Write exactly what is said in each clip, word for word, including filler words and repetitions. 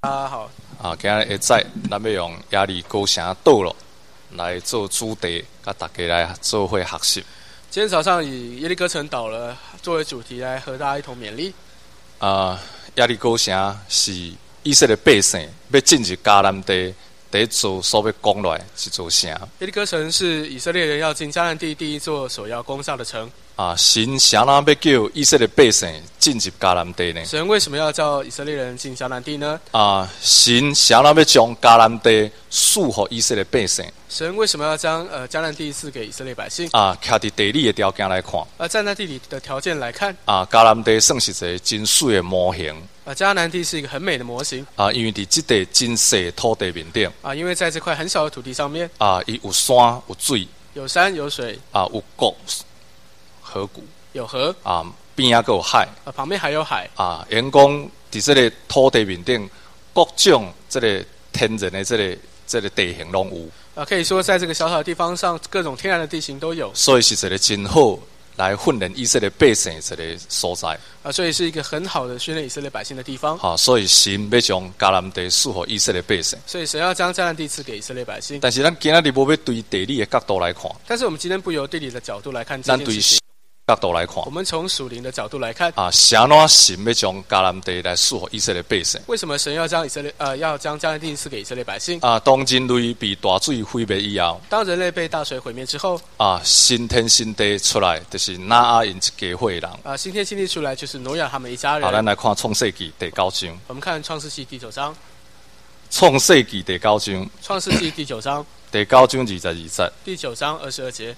大家好， 啊，今日下载咱要用耶利哥城道路来做主题，甲大家来做伙学习。 今天早上以耶利哥城岛了作为主题来和大家一同勉励。 啊，耶利哥城是以色列百姓要进入迦南地第一座所要攻来一座城。 耶利哥城是以色列人要进迦南地第一座首要攻下的城。 啊，神啥人要叫以色列百姓进入迦南地呢？ 神为什么要叫以色列人进迦南地呢？ 啊，神啥人要将迦南地赐予以色列百姓？ 神为什么要将呃迦南地赐给以色列百姓？ 啊，徛伫地理的条件来看， 呃，站在地理的条件来看， 啊，迦南地算是一个真水的模型。 啊，迦南地是一个很美的模型。 啊，因为伫即地真细的土地面顶， 啊，因为在这块很小的土地上面， 啊，伊有山有水， 有山有水， 啊，有谷河谷， 有河， 啊，边仔个有海， 啊，旁边还有海。 啊，因讲伫即个土地面顶，各种即个天然的即、这个即、这个地形拢有。 啊，可以说在这个小小的地方上，各种天然的地形都有。 所以是一个真好来训练以色列百姓的一个所在。 啊，所以是一个很好的训练以色列百姓的地方。 啊，所以神要将迦南地赐予以色列百姓。 所以神要将迦南地赐给以色列百姓。 但是咱今仔日无要对地理的角度来看， 但是我们今天不由地理的角度来看这咱对件事情， 角度来看我，们从属灵的角度来看， 啊，啥怎神要将迦南地来赐予以色列百姓？ 为什么神要将以色列呃要将迦南地赐给以色列百姓？ 啊，当人类被大水毁灭以后， 当人类被大水毁灭之后， 啊，新天新地出来，就是拿阿因一家伙的人。 啊，新天新地出来就是挪亚他们一家人。 啊，咱来看创世纪第九章。 我们看创世纪第九章， 创世纪第九章， 创世纪第九章， 第九章二十二节。 第九章二十二节，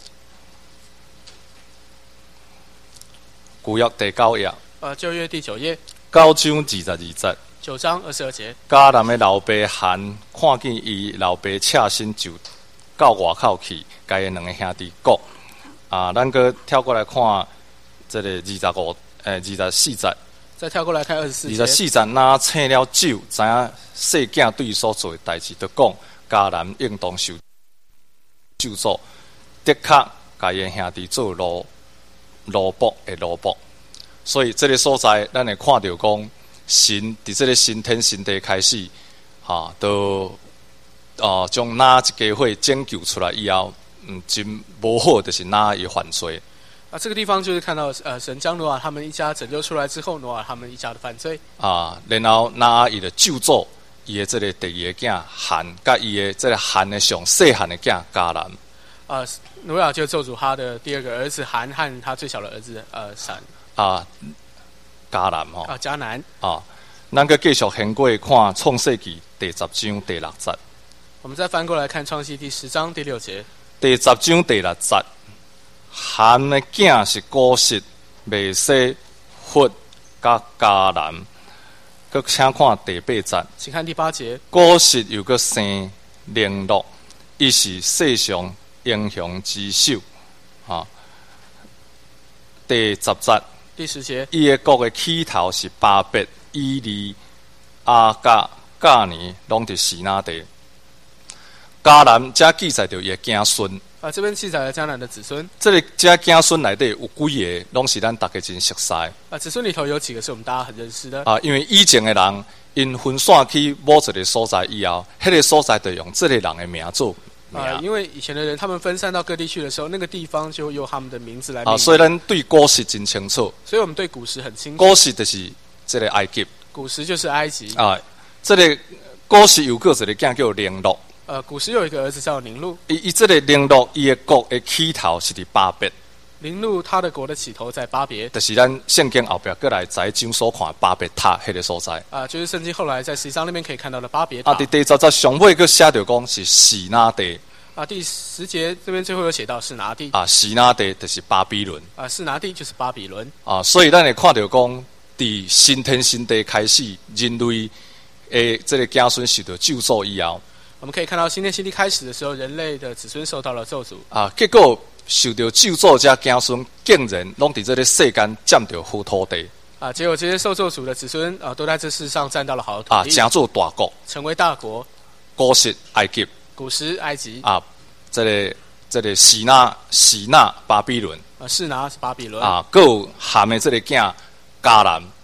旧约第九页， 呃，旧约第九页， 九章二十二节。 九章二十二节。 迦南的老爸含看见伊老爸侧身就到外口去，甲伊两个兄弟讲。啊，咱搁跳过来看这个二十五、诶二十四节。 再跳过来看二十四节。 二十四节，若醒了酒，知影细囝对伊所做的代志，就讲迦南应当受咒诅，的确甲伊兄弟做奴奴仆的奴仆。所以这个所在，咱会看到讲神伫这个新天新地开始，哈、啊，都啊将哪一家伙拯救出来以后，嗯，真无好，就是哪伊犯罪。 啊，这个地方就是看到呃，神将挪亚他们一家拯救出来之后，挪亚他们一家的犯罪啊，然后拿伊的咒诅伊的这个第二个囝含，甲伊的这个含的上细汉的囝迦南。 啊，挪亚就咒诅他的第二个儿子含和他最小的儿子呃闪啊，迦南吼啊迦南啊，咱个继续行过看创世纪第十章第六节。 我们再翻过来看创世第十章第六节。 第十章第六节，含的囝是古实、未西、弗甲迦南。佮请看第八节， 请看第八节。 古实有个生灵落，伊是世上英雄之首。啊，第十节。 第十节， 伊的国的起头是巴别、伊利、阿甲、迦尼，拢伫西拿地。迦南遮记载着伊的子孙。 啊，这边记载了迦南的子孙。 这个遮子孙内底有几个，拢是咱大家真熟悉。 啊，子孙里头有几个是我们大家很认识的。 啊，因为以前的人因分散去某一个所在以后，迄、那个所在就用这个人的名做。 啊，因为以前的人，他们分散到各地去的时候，那个地方就用他们的名字来命名。 啊，所以咱对古时真清楚。 所以我们对古时很清楚。 古时就是这个埃及。 古时就是埃及。 啊，这个古时有个一个囝叫宁禄。 呃，古时有一个儿子叫宁禄。 伊伊这个宁禄，伊的国的起头是伫巴别。 宁禄他的国的起头在巴别。 就是咱圣经后壁过来在章所看巴别塔迄个所在。 啊，就是圣经后来在十一章那边可以看到的巴别塔。 啊，伫第十节上尾佫写着讲是示拿地。 啊，第十节这边最后有写到示拿地。 啊，示拿地就是巴比伦。 啊，示拿地就是巴比伦。 啊，所以咱会看到讲，伫新天新地开始，人类诶这个子孙受到咒诅以后， 我们可以看到新天新地开始的时候，人类的子孙受到了咒诅。 啊，结果受到咒诅这子孙，竟然拢伫这个世间占着好土地。 啊，结果这些受咒诅的子孙啊，都在这世上占到了好土地。 啊，成做大国， 成为大国。 古实埃及。 古时埃及啊，这个这个示拿示拿巴比伦啊，示拿是巴比伦啊，还有含的这个囝迦南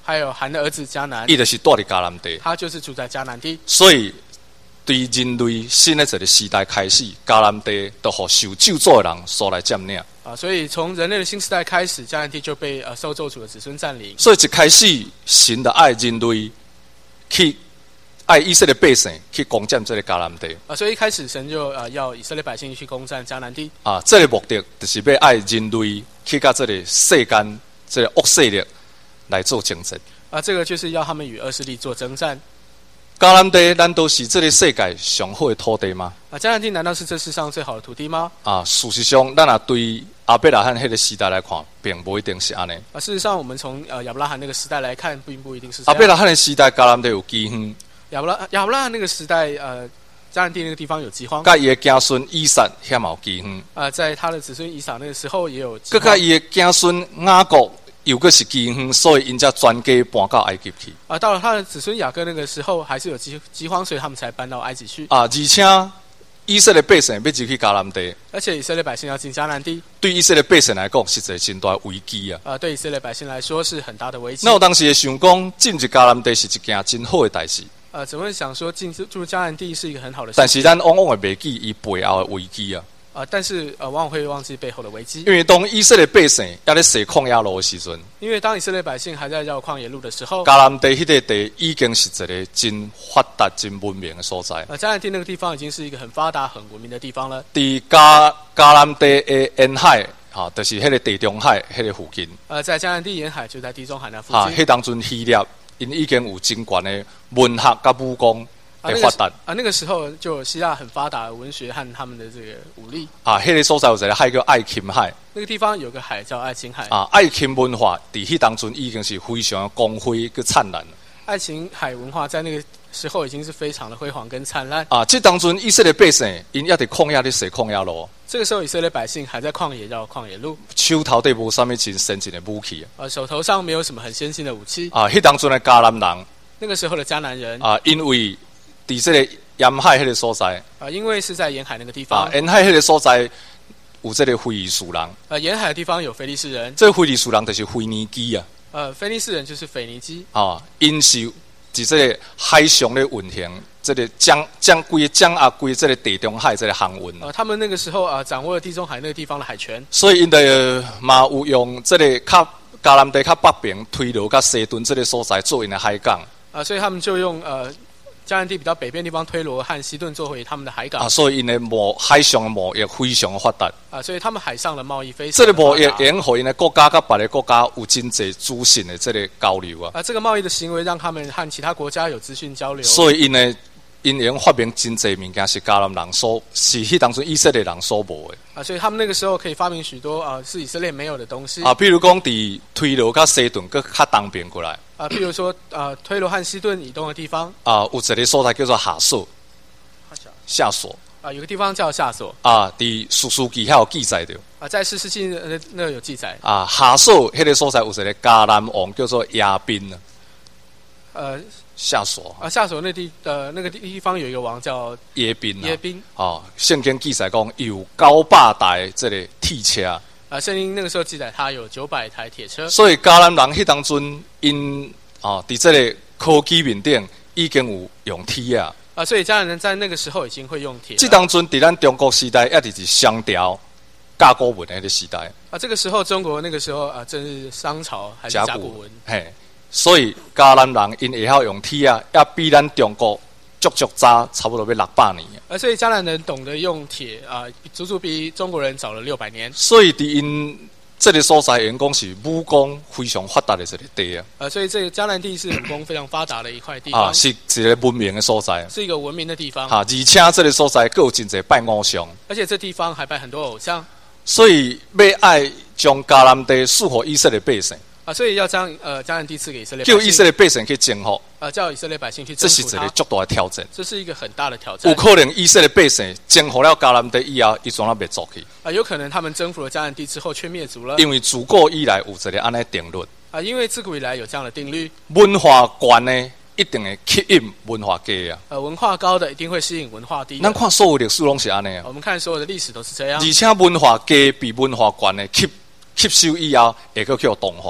还有含的儿子迦南， 伊就是住伫迦南地， 他就是住在迦南地。 所以对人类新的一个时代开始，迦南地都互受咒诅的人所来占领。 啊，所以从人类的新时代开始，迦南地就被呃受咒诅的子孙占领。 所以一开始，神的爱人类去爱以色列百姓去攻占这个迦南地。 啊，所以一开始神就呃要以色列百姓去攻占迦南地。 啊，这个目的就是要爱人类去甲这个世间这个恶势力来做征战。 啊，这个就是要他们与恶势力做征战。 迦南地难道是这个世界上好的土地吗？ 啊，迦南地难道是这世上最好的土地吗？ 啊，事实上，咱也对亚伯拉罕迄个时代来看，并不一定是安尼。 啊，事实上，我们从呃亚伯拉罕那个时代来看，并不一定是这样。 亚伯拉罕的时代，迦南地有饥荒。 亚伯拉亚伯拉罕那个时代，呃，迦南地那个地方有饥荒。 甲伊的子孙以撒遐嘛有饥荒。 啊，在他的子孙以撒那个时候也有饥搁荒。 甲伊的子孙雅各又搁是饥荒，所以因才全家搬到埃及去。 啊，到了他的子孙雅各那个时候，还是有饥饥荒，所以他们才搬到埃及去。 啊，而且以色列百姓要入去迦南地， 而且以色列百姓要进迦南地， 对以色列百姓来讲是一个真大的危机啊！ 啊，对以色列百姓来说是很大的危机。 那我当时也想讲，进入迦南地是一件真好的代志。 呃，怎么会想说进入迦南地是一个很好的事情？ 但是咱往往会忘记伊背后的危机啊！ 啊，但是呃，往往会忘记背后的危机。 因为当以色列百姓也咧行旷野路的时阵， 因为当以色列百姓还在绕旷野路的时候， 迦南地迄个地已经是一个真发达、真文明的所在。 呃，迦南地那个地方已经是一个很发达、很文明的地方了。 伫迦迦南地的沿海，哈、啊，就是迄个地中海迄个附近。 呃，在迦南地沿海，就在地中海那附啊， 近。 迄当阵希腊因已经有真悬的文学甲武功。 啊，那发达啊，那个时候就希腊很发达的文学和他们的这个武力啊，迄、那个所在有一个海叫爱琴海， 那个地方有个海叫爱琴海啊，爱琴文化伫迄当阵已经是非常的光辉跟灿烂。 爱琴海文化在那个时候已经是非常的辉煌跟灿烂啊！这当阵以色列百姓因也伫旷野咧行旷野路， 这个时候以色列百姓还在旷野绕旷野路， 手头底无啥物真先进的武器啊，手头上没有什么很先进的武器啊！迄当阵的迦南人， 那个时候的迦南人啊，因为伫这个沿海迄个所在啊，因为是在沿海那个地方啊，沿海迄个所在有这个非利士人， 呃，沿海的地方有腓利士人， 这个非利士人就是腓尼基啊， 呃，腓利士人就是腓尼基啊，因是伫这个海上咧运行，这个掌掌规掌握规这个地中海这个航运， 呃，他们那个时候啊、呃，掌握了地中海那个地方的海权， 所以因的嘛有用这个较迦南地较北边推罗甲西顿这个所在做因的海港啊、呃，所以他们就用呃。迦南地比较北边的地方，推罗和西顿作为他们的海港啊，所以因的贸海上的贸易非常的发达啊，所以他们海上的贸易非常这个贸易沿互因的国家甲别的国家有真济资讯的这个交流啊。 啊，这个贸易的行为让他们和其他国家有资讯交流， 所以因的因用发明真济物件是迦南人所是迄当阵以色列人所无的啊，所以他们那个时候可以发明许多啊是以色列没有的东西啊，比如讲伫推罗甲西顿，佮较东边过来。 啊，譬如说，呃，推罗和西顿以东的地方啊，有一个所在叫做下索，下索啊，有个地方叫下索啊，伫史书记还有记载着啊，在士师记那那有记载啊，下索迄个所在有一个迦南王叫做亚宾啊， 呃， 下索啊，下索那地呃那个地方有一个王叫耶宾耶宾啊，圣经记载讲有九百台这个铁车。 啊，圣经那个时候记载，他有九百台铁车。 所以迦南人迄当阵因啊，伫这个科技面顶已经有用铁啊。 啊，所以迦南人在那个时候已经会用铁。 这当阵伫咱中国时代，一直是商朝甲骨文的迄个时代。 啊，这个时候中国那个时候啊，正是商朝还是甲骨文？ 嘿，所以迦南人因会晓用铁啊，也比咱中国足足早，差不多要六百年。 啊，所以迦南人懂得用铁啊，足足比中国人早了六百年。 所以伫因这个所在，因讲是武功非常发达的一个地啊。 呃，所以这个迦南地是武功非常发达的一块地方， 啊，是一个文明的所在， 是一个文明的地方。 啊，而且这个所在更有真侪拜偶像， 而且这地方还拜很多偶像。 所以要爱将迦南地赐予以色列百姓。 啊，所以要将呃迦南地赐给以色列百姓， 姓， 叫以色列百姓去征服， 啊，叫以色列百姓去征服它， 这是一个足大的挑战。 这是一个很大的挑战。 有可能以色列百姓征服了迦南地以后，伊怎啊袂做去？ 啊，有可能他们征服了迦南地之后却灭族了。 因为自古以来有一个安尼定律。 啊，因为自古以来有这样的定律。 文化高呢，一定会吸引文化低啊。 呃，文化高的一定会吸引文化低的。 咱看所有历史拢是安尼啊。 我们看所有的历史都是这样。 而且文化低比文化高呢，吸吸收以后，会个叫同化。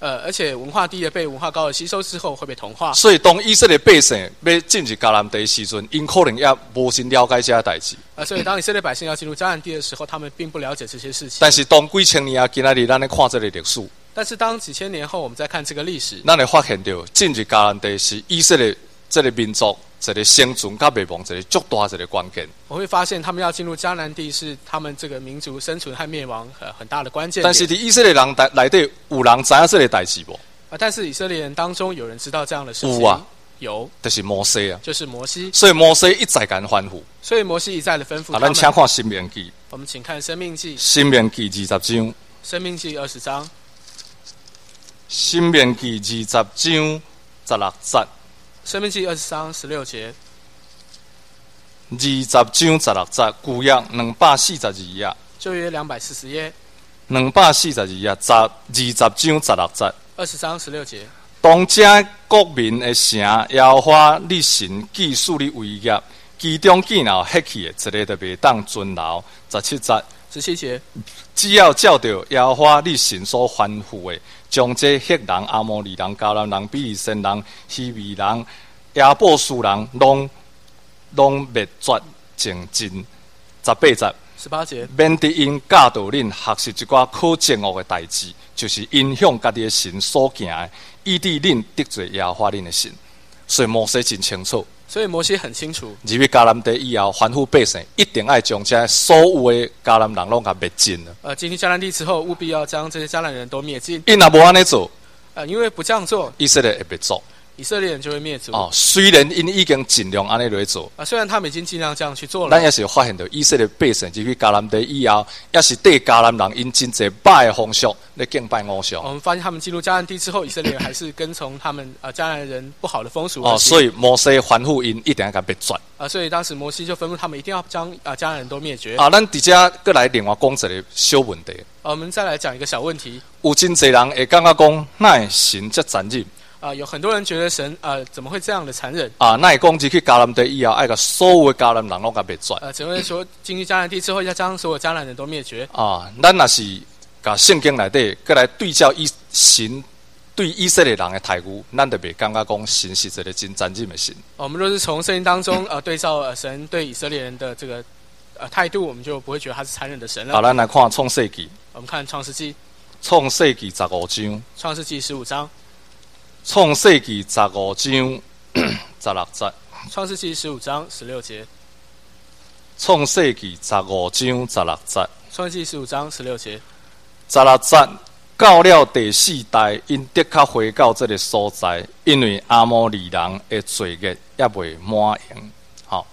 呃，而且文化低的被文化高的吸收之后会被同化。 所以当以色列百姓要进入迦南地的时阵，因可能也无甚了解这些代志。 啊，所以当以色列百姓要进入迦南地的时候，他们并不了解这些事情。 但是当几千年啊，今仔日咱咧看这个历史， 但是当几千年后我们再看这个历史， 咱会发现到进入迦南地是以色列这个民族一个生存甲灭亡一个足大一个关键。 我会发现他们要进入迦南地是他们这个民族生存和灭亡很很大的关键。 但是伫以色列人内底有人知影这个代志无？ 啊，但是以色列人当中有人知道这样的事情。 有啊， 有， 就是摩西啊， 就是摩西。 所以摩西一再敢吩咐。 所以摩西一再的吩咐他啊， 们。 咱请看《申命记》。 我们请看《申命记》。 《申命记》二十章。《 申命记》二十章。《 申命记》二十章十六节。《 申命记》二十章十六节。 二十章十六节，旧约两百四十二页。 旧约两百四十页。 两百四十二页，十二十章十六节。 二十章十六节。 当这国民的城，耶和华你神记述你伟业，其中见到黑气的，一个都袂当尊留。十七节。 十七节。 只要照着耶和华你神所吩咐的，将这黑人、阿摩利人、迦南人、比利洗人、希维人、亚布斯人，拢拢灭绝净尽。十八节。 十八节。 免得因教导恁学习一寡可憎恶的代志，就是因向家己的神所行的，以致恁得罪耶和华恁的神。所以摩西真清楚。 所以摩西很清楚。 入去迦南地以后，吩咐百姓一定要将这所有的迦南人拢甲灭尽了。 呃，进入迦南地之后，务必要将这些迦南人都灭尽。 因若无安尼做， 呃，因为不这样做， 以色列会灭族。 以色列人就会灭族。 哦，虽然因已经尽量安尼来做， 啊，虽然他们已经尽量这样去做了， 咱也是有发现到以色列百姓入去迦南地以后，也是对迦南人因真侪歹的风俗来敬拜偶像。 我们发现他们进入迦南地之后，以色列人还是跟从他们呃迦南人不好的风俗。 哦，所以摩西吩咐因一定要甲灭绝。 啊，所以当时摩西就吩咐他们一定要将啊迦南人都灭绝。 啊，咱伫遮搁来另外讲一个小问题。 啊，我们再来讲一个小问题。 有真侪人会感觉讲，哪会神这残忍？ 啊，有很多人觉得神呃怎么会这样的残忍？ 啊，哪会讲入去迦南地以后，爱甲所有的迦南人拢甲灭绝？ 呃，只会说进入迦南地之后，要将所有迦南人都灭绝。 啊，咱若是甲圣经内底搁来对照以神对以色列人的态度，咱就袂感觉讲神是一个真残忍的神。 我们若是从圣经当中呃对照呃神对以色列人的这个呃态度，我们就不会觉得他是残忍的神了。 好，咱来看创世纪。 我们看创世纪。 创世纪十五章。 创世纪十五章。 创世纪十五章十六节。 创世纪十五章十六节。 创世纪十五章十六节。 创世纪十五章十六节。 十六节到了第四代，因的确回到这个所在，因为阿摩利人的罪孽也未满盈。好，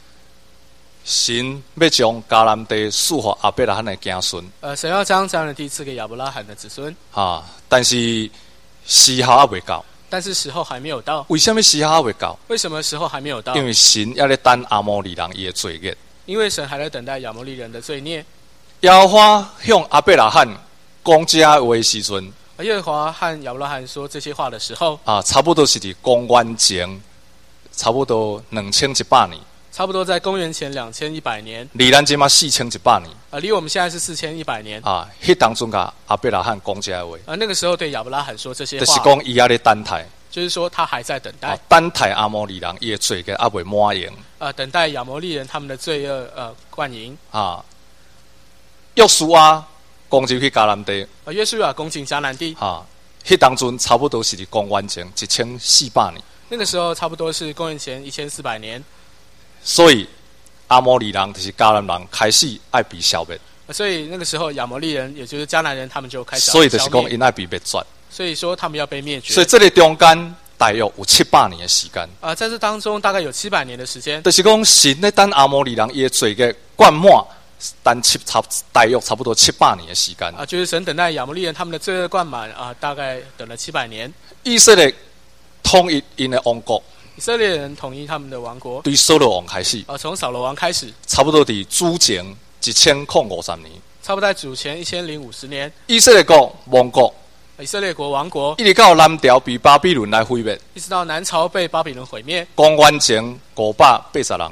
神要将迦南地赐予亚伯拉罕的子孙。 呃，神要将迦南地赐给亚伯拉罕的子孙。 啊，但是时候还未到。 但是时候还没有到。 为什么时候还未到？ 为什么时候还没有到？ 因为神要在等阿摩利人伊的罪孽。 因为神还在等待亚摩利人的罪孽。 耶和华向亚伯拉罕讲这话的时阵， 耶和华和亚伯拉罕说这些话的时候， 啊，差不多是伫公元前，差不多两千一百年。 差不多在公元前两千一百年。 离咱即马四千一百年。 啊，离我们现在是四千一百年。 啊，迄当中甲亚伯拉罕讲这话。 啊，那个时候对亚伯拉罕说这些话， 就是讲伊还咧等待。 就是说他还在等待。 啊、等待阿摩利人伊的罪孽还未满盈。 啊，等待亚摩利人他们的罪恶呃灌盈。 啊，约书亚攻入去迦南地。 啊，约书亚攻进迦南地。 啊，迄当中差不多是伫公元前一千四百年。 那个时候差不多是公元前一千四百年。 所以阿摩利人就是迦南人开始爱被消灭。 所以那个时候亚摩利人，也就是迦南人，他们就开始。 所以就是讲因爱被灭绝。 所以说他们要被灭绝。 所以这个中间大约有七百年的时间。 啊，在这当中大概有七百年的时间。 就是讲神咧等阿摩利人伊的罪孽灌满，等七差大约差不多七百年的时间。 啊，就是神等待亚摩利人他们的罪恶灌满啊，大概等了七百年。 以色列统一因的王国。 以色列人统一他们的王国， 对扫罗王开始。 啊，从扫罗王开始， 差不多伫主前一千零五十年。 差不多在主前一千零五十年。 以色列国王国。 以色列国王国一直到南朝被巴比伦来毁灭， 一直到南朝被巴比伦毁灭。 公元前五百八十六年。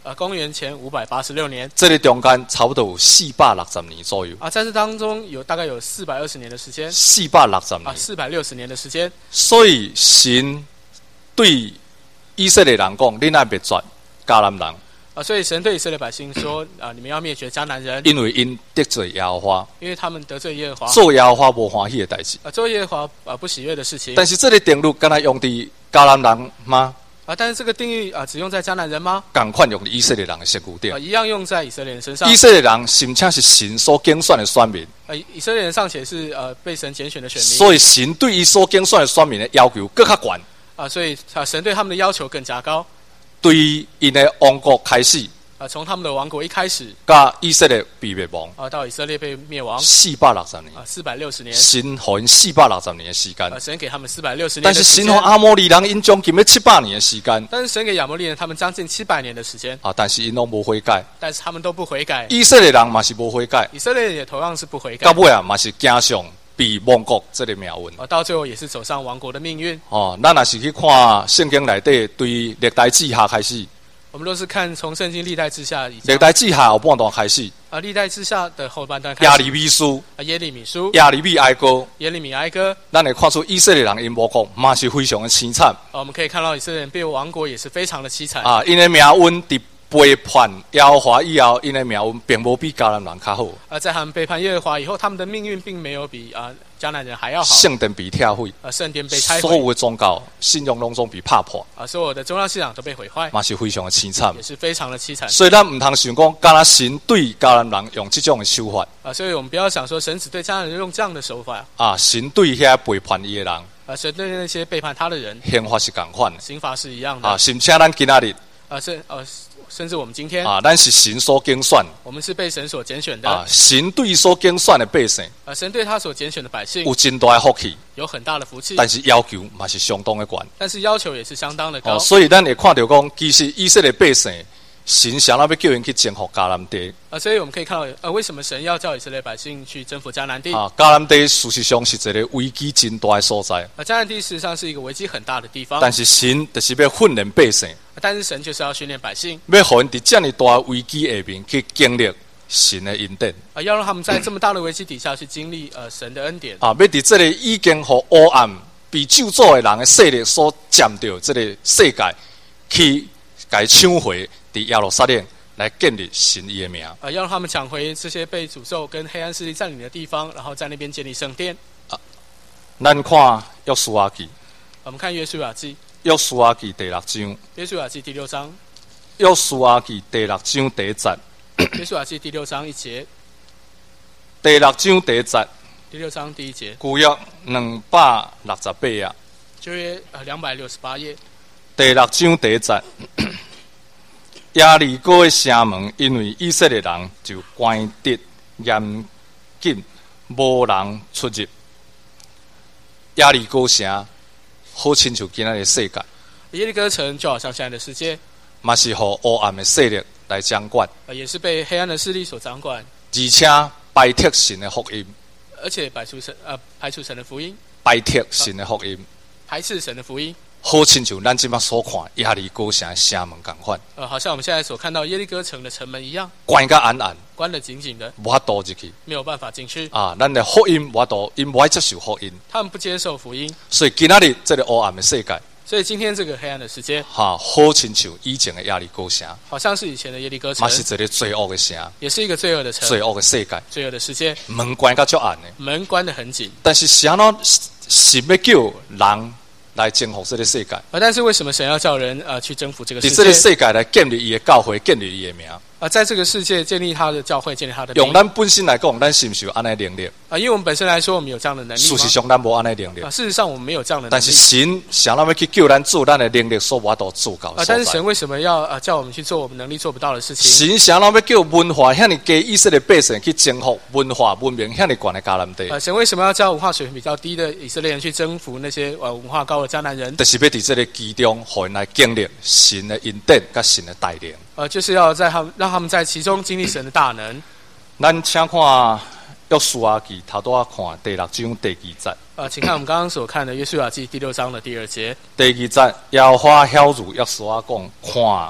呃，公元前五百八十六年。 这里中间差不多有四百六十年左右。 啊，在这当中有大概有四百二十年的时间。 四百六十年。 啊，四百六十年的时间。 所以神对以色列人讲：“你那灭绝迦南人。” 啊，所以神对以色列百姓说：“啊，你们要灭绝迦南人， 因为因得罪耶和华， 因为他们得罪耶和华， 做耶和华无欢喜的代志。” 啊，做耶和华啊不喜悦的事情。 但是这个定律敢若用伫迦南人吗？ 啊，但是这个定义啊，只用在迦南人吗？ 同款用伫以色列人的身躯顶。 啊，一样用在以色列人身上。 以色列人甚至是神所拣选的选民。 啊，以色列人尚且是呃被神拣选的选民。 所以神对伊所拣选的选民的要求更较悬。 啊，所以啊，神对他们的要求更加高。 对于因的王国开始。 啊，从他们的王国一开始， 甲以色列被灭亡， 啊，到以色列被灭亡， 四百六十年， 啊，四百六十年， 神给因四百六十年的时间， 啊，神给他们四百六十年， 但是神给阿摩利人因将近要七百年的时间， 但是神给亚摩利人他们将近七百年的时间， 啊，但是因拢无悔改， 但是他们都不悔改， 以色列人嘛是无悔改， 以色列人也同样是不悔改， 到尾啊嘛是走上被亡国这个命运， 啊，到最后也是走上亡国的命运。 哦，咱若是去看圣经内底对历代志下开始。 我们都是看从圣经历代志下， 历代志下后半段开始， 啊，历代志下的后半段开始， 耶利米书， 啊，耶利米书， 耶利米哀歌， 耶利米哀歌， 咱会看出以色列人因亡国嘛是非常的凄惨。 啊，我们可以看到以色列人被亡国也是非常的凄惨。 啊，因的命运伫背叛耶和华以后，因的命运并无比迦南人较好。 啊，在他们背叛耶和华以后，他们的命运并没有比啊迦南人还要好。 圣殿被拆毁， 啊，圣殿被拆毁， 所有的宗教信仰拢总被拍破。 啊，所有的宗教信仰都被毁坏， 嘛是非常的凄惨， 也是非常的凄惨。 所以咱唔通想讲，敢若神对迦南人用这种的手法。 啊，所以我们不要想说神只对迦南人用这样的手法。 啊，神对遐背叛伊的人， 啊，神对那些背叛他的人， 刑罚是共款的， 刑罚是一样的。 啊，甚至咱今仔日， 啊，甚呃，甚至我们今天， 啊，咱是神所拣选， 我们是被神所拣选的。 啊，神对所拣选的百姓， 啊，神对他所拣选的百姓有真大的福气， 有很大的福气， 但是要求嘛是相当的悬。 但是要求也是相当的高。 哦，所以咱会看到讲，其实以色列百姓，神想要要叫因去征服迦南地。 啊，所以我们可以看到，呃，为什么神要叫以色列百姓去征服迦南地？ 啊，迦南地事实上是一个危机真大的所在。 啊，迦南地事实上是一个危机很大的地方。 但是神就是要训练百姓， 但是神就是要训练百姓， 要互因伫这么大危机下面去经历神的恩典。 啊，要让他们在这么大的危机底下去经历呃神的恩典。 啊，要伫这个已经互黑暗被救助的人的势力所占着这个世界，去甲抢回伫耶路撒冷来建立神伊的名。 啊，要让他们抢回这些被诅咒跟黑暗势力占领的地方，然后在那边建立圣殿。 啊，咱看约书亚记， 我们看约书亚记， 约书亚记第六章， 约书亚记第六章， 约书亚记第六章第一节， 约书亚记第六章一节， 第六章第一节， 第六章第一节， 旧约两百六十八页， 旧约呃两百六十八页， 第六章第一节。耶利哥的城门，因为以色列人就关得严谨，无人出入。耶利哥城好亲像今仔的世界， 耶利哥城就好像现在的世界， 嘛是互黑暗的势力来掌管， 呃，也是被黑暗的势力所掌管， 而且排斥神的福音， 而且排除神呃排除神的福音， 排斥神的福音， 排斥神的福音。 好亲像咱即马所看耶利哥城的城门共款， 呃，好像我们现在所看到耶利哥城的城门一样， 关甲暗暗， 关得紧紧的， 无法度入去。 没有办法进去。 啊，咱的福音无法度，因无爱接受福音， 他们不接受福音， 所以今仔日这个黑暗的世界， 所以今天这个黑暗的世界， 哈，好亲像以前的耶利哥城， 好像是以前的耶利哥城， 嘛是一个罪恶的城， 也是一个罪恶的城， 罪恶的世界， 罪恶的世界， 门关甲足暗的， 门关得很紧。 但是神喏是要叫人来征服这个世界， 啊，但是为什么神要叫人呃去征服这个世界？ 伫这个世界来建立伊的教会，建立伊的名。 啊，在这个世界建立他的教会，建立他的名。 用咱本身来讲，咱是不是有安尼能力？ 啊，因为我们本身来说，我们有这样的能力吗？ 事实上，咱无安尼能力。 啊，事实上我们没有这样的能力。 但是神想要去叫咱做咱的能力所无法度做到的啊， 所在。 但是神为什么要呃叫我们去做我们能力做不到的事情？ 神想要叫文化遐尼低以色列百姓去征服文化文明遐尼悬的迦南地。 啊，神为什么要叫文化水平比较低的以色列人去征服那些呃文化高的迦南人？ 就是要伫这个其中，互因来经历神的恩典甲神的带领。 呃，就是要在他们让他们在其中经历神的大能。 咱请看约书亚记头拄仔看第六章第二节。 呃，请看我们刚刚所看的约书亚记第六章的第二节。 第二节，耶和华晓諭约书亚讲：看，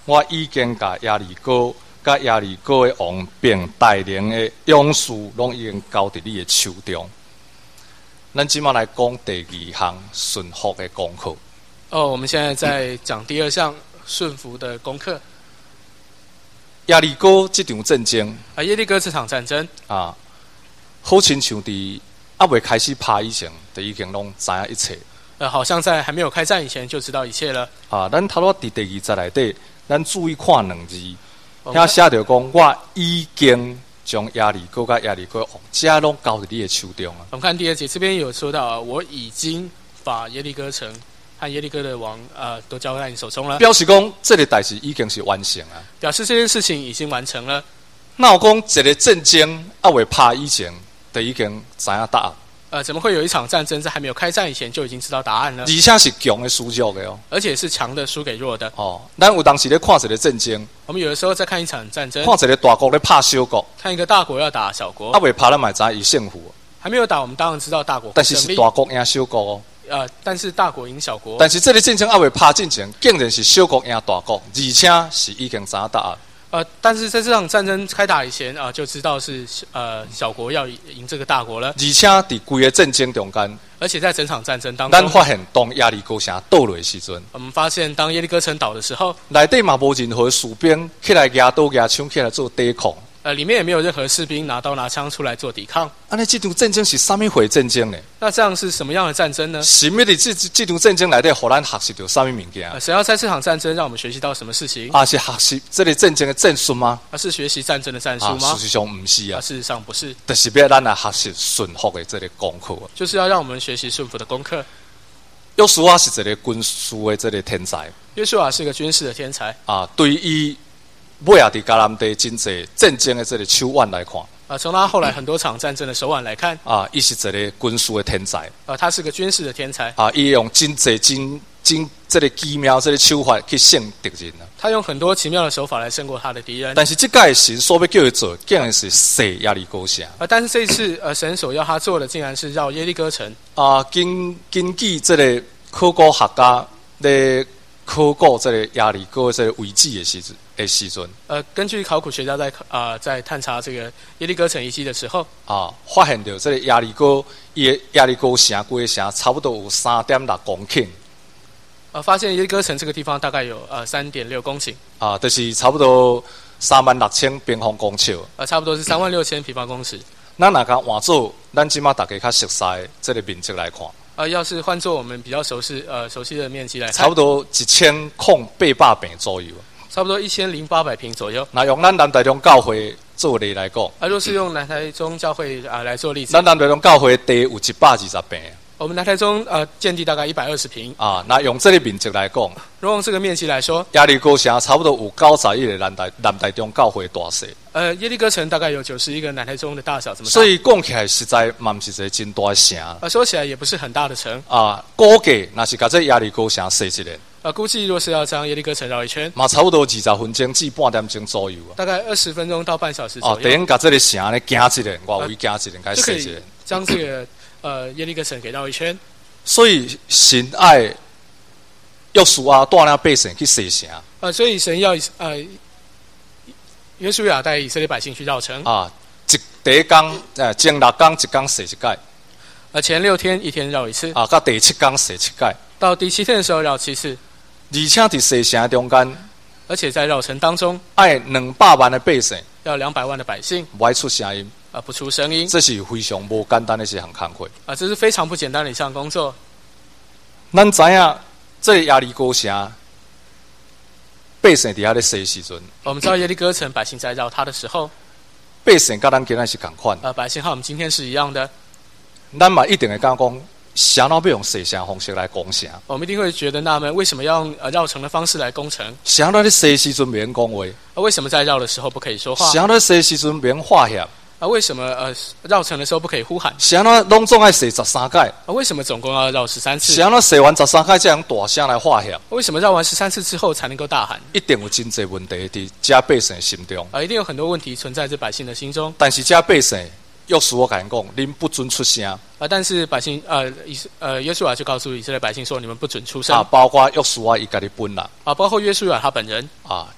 我已经甲耶利哥、甲耶利哥的王并带领的勇士，拢已经交伫你的手中。咱即马来讲第二项顺服的功课。 哦，我们现在在讲第二项顺服的功课。 耶利哥这场战争啊，耶利哥这场战争啊，好亲像伫还未开始拍以前，就已经拢知影一切。 呃，好像在还没有开战以前就知道一切了。 啊，咱头拄伫第二节内底，咱注意看两字，遐写着讲，我已经将耶利哥甲耶利哥王家拢交伫你的手中啊。 我们看第二节这边有说到啊，我已经把耶利哥城和耶利哥的王呃都交在你手中了， 表示讲这个代志已经是完成啊。 表示这件事情已经完成了。 那有讲一个战争还未拍以前，就已经知影答案。 呃，怎么会有一场战争在还没有开战以前就已经知道答案呢？ 而且是强的输弱的哦， 而且是强的输给弱的。 哦，咱有当时咧看一个战争， 我们有的时候在看一场战争， 看一个大国咧拍小国， 看一个大国要打小国， 还未拍咱嘛知伊胜负， 还没有打，我们当然知道大国但是是大国赢小国哦。 呃，但是大国赢小国。 但是这个战争还未拍进前，竟然是小国赢大国，而且是已经知影答案。 呃，但是在这场战争开打以前啊、呃，就知道是呃小国要赢这个大国了。 而且伫规个战争中间， 而且在整场战争当中， 咱发现当耶利哥城倒落的时阵， 我们发现当耶利哥城倒的时候， 内底嘛无任何士兵起来举刀举枪起来做抵抗。 呃，里面也没有任何士兵拿刀拿枪出来做抵抗。 安尼这场战争是啥物回战争呢？ 那这样是什么样的战争呢？ 什么的这这场战争内底，互咱学习到啥物物件？ 呃，谁要在这场战争让我们学习到什么事情？ 啊，是学习这个战争的战术吗？ 啊，是学习战争的战术吗？ 啊、事实上不是啊， 啊，事实上不是， 就是要咱来学习顺服的这个功课， 就是要让我们学习顺服的功课。 约书亚是一个军事的这个天才， 约书亚是一个军事的天才啊，对于尾啊，伫迦南地真济战争的这个手腕来看， 啊，从他后来很多场战争的手腕来看， 啊，伊是一个军事的天才， 啊，他是个军事的天才， 啊，伊用真济真真这个奇妙这个手法去胜敌人啊。 他用很多奇妙的手法来胜过他的敌人。 但是这届神所要叫伊做，竟然是洗耶利哥城。 啊，但是这一次，呃，神所要他做的，竟然是绕耶利哥城。 啊，根根据这个考古学家咧考古这个耶利哥这个遗迹的时阵。的时阵， 呃，根据考古学家在啊、呃、在探查这个耶利哥城遗迹的时候， 啊，发现到这个耶利哥，伊的耶利哥城规个城差不多有三点六公顷， 呃，发现耶利哥城这个地方大概有呃三点六公顷， 啊，就是差不多三万六千平方公尺， 呃，差不多是三万六千平方公尺。 咱若讲换做咱即马大家较熟悉的这个面积来看， 呃，要是换做我们比较熟悉呃熟悉的面积来看， 差不多一千空八百平左右。 差不多一千零八百平左右。 那用咱南台中教会做例来讲， 啊，若是用南台中教会啊来做例子， 咱南台中教会地有一百二十平。 我们南台中呃建地大概一百二十平啊。那用这个面积来讲， 如果用这个面积来说， 耶利哥城差不多有九十一个南台南台中教会大小。 呃，耶利哥城大概有九十一个南台中的大小，这么大。 所以讲起来实在嘛不是一个真大的城。 啊，说起来也不是很大的城。 啊，估计那是把这耶利哥城设一年。 呃，估计若是要将耶利哥城绕一圈， 嘛差不多二十分钟至半点钟左右啊。 大概二十分钟到半小时左右。 哦，等于把这个城呢行一年，外围行一年，该设一年， 将这个呃耶利哥城给绕一圈。 所以神爱约书亚带领百姓去设城。 呃，所以神要呃约书亚带以色列百姓去绕城。 啊，一第一天，呃，前六天一天设一届。 呃，前六天一天绕一次。 啊，到第七天设七届。 到第七天的时候绕七次。 而且伫设城中间， 而且在绕城当中， 爱两百万的百姓， 要两百万的百姓， 不爱出声音， 啊，不出声音， 这是非常无简单的一项工作。 啊，这是非常不简单的一项工作。 咱知影，这耶利哥城百姓伫遐咧设时阵， 我们知道耶利哥城百姓在绕他的时候， 百姓甲咱今仔是共款。 啊，百姓和我们今天是一样的。 咱嘛一定会讲讲。想要要用设城方式来攻城， 我们一定会觉得纳闷，为什么要用呃绕城的方式来攻城？ 想要在设时阵免讲话， 啊，为什么在绕的时候不可以说话？ 想要在设时阵免话协， 啊，为什么呃绕城的时候不可以呼喊？ 想要拢总爱设十三届， 啊，为什么总共要绕十三次？ 想要设完十三届才用大声来话协， 为什么绕完十三次之后才能够大喊？ 一定有真济问题伫遮百姓心中， 啊，一定有很多问题存在这百姓的心中。 但是遮百姓。约书亚讲，恁不准出声啊！但是百姓呃以呃约书亚就告诉以色列百姓说，你们不准出声啊！包括约书亚伊家己本人啊，包括约书亚他本人啊，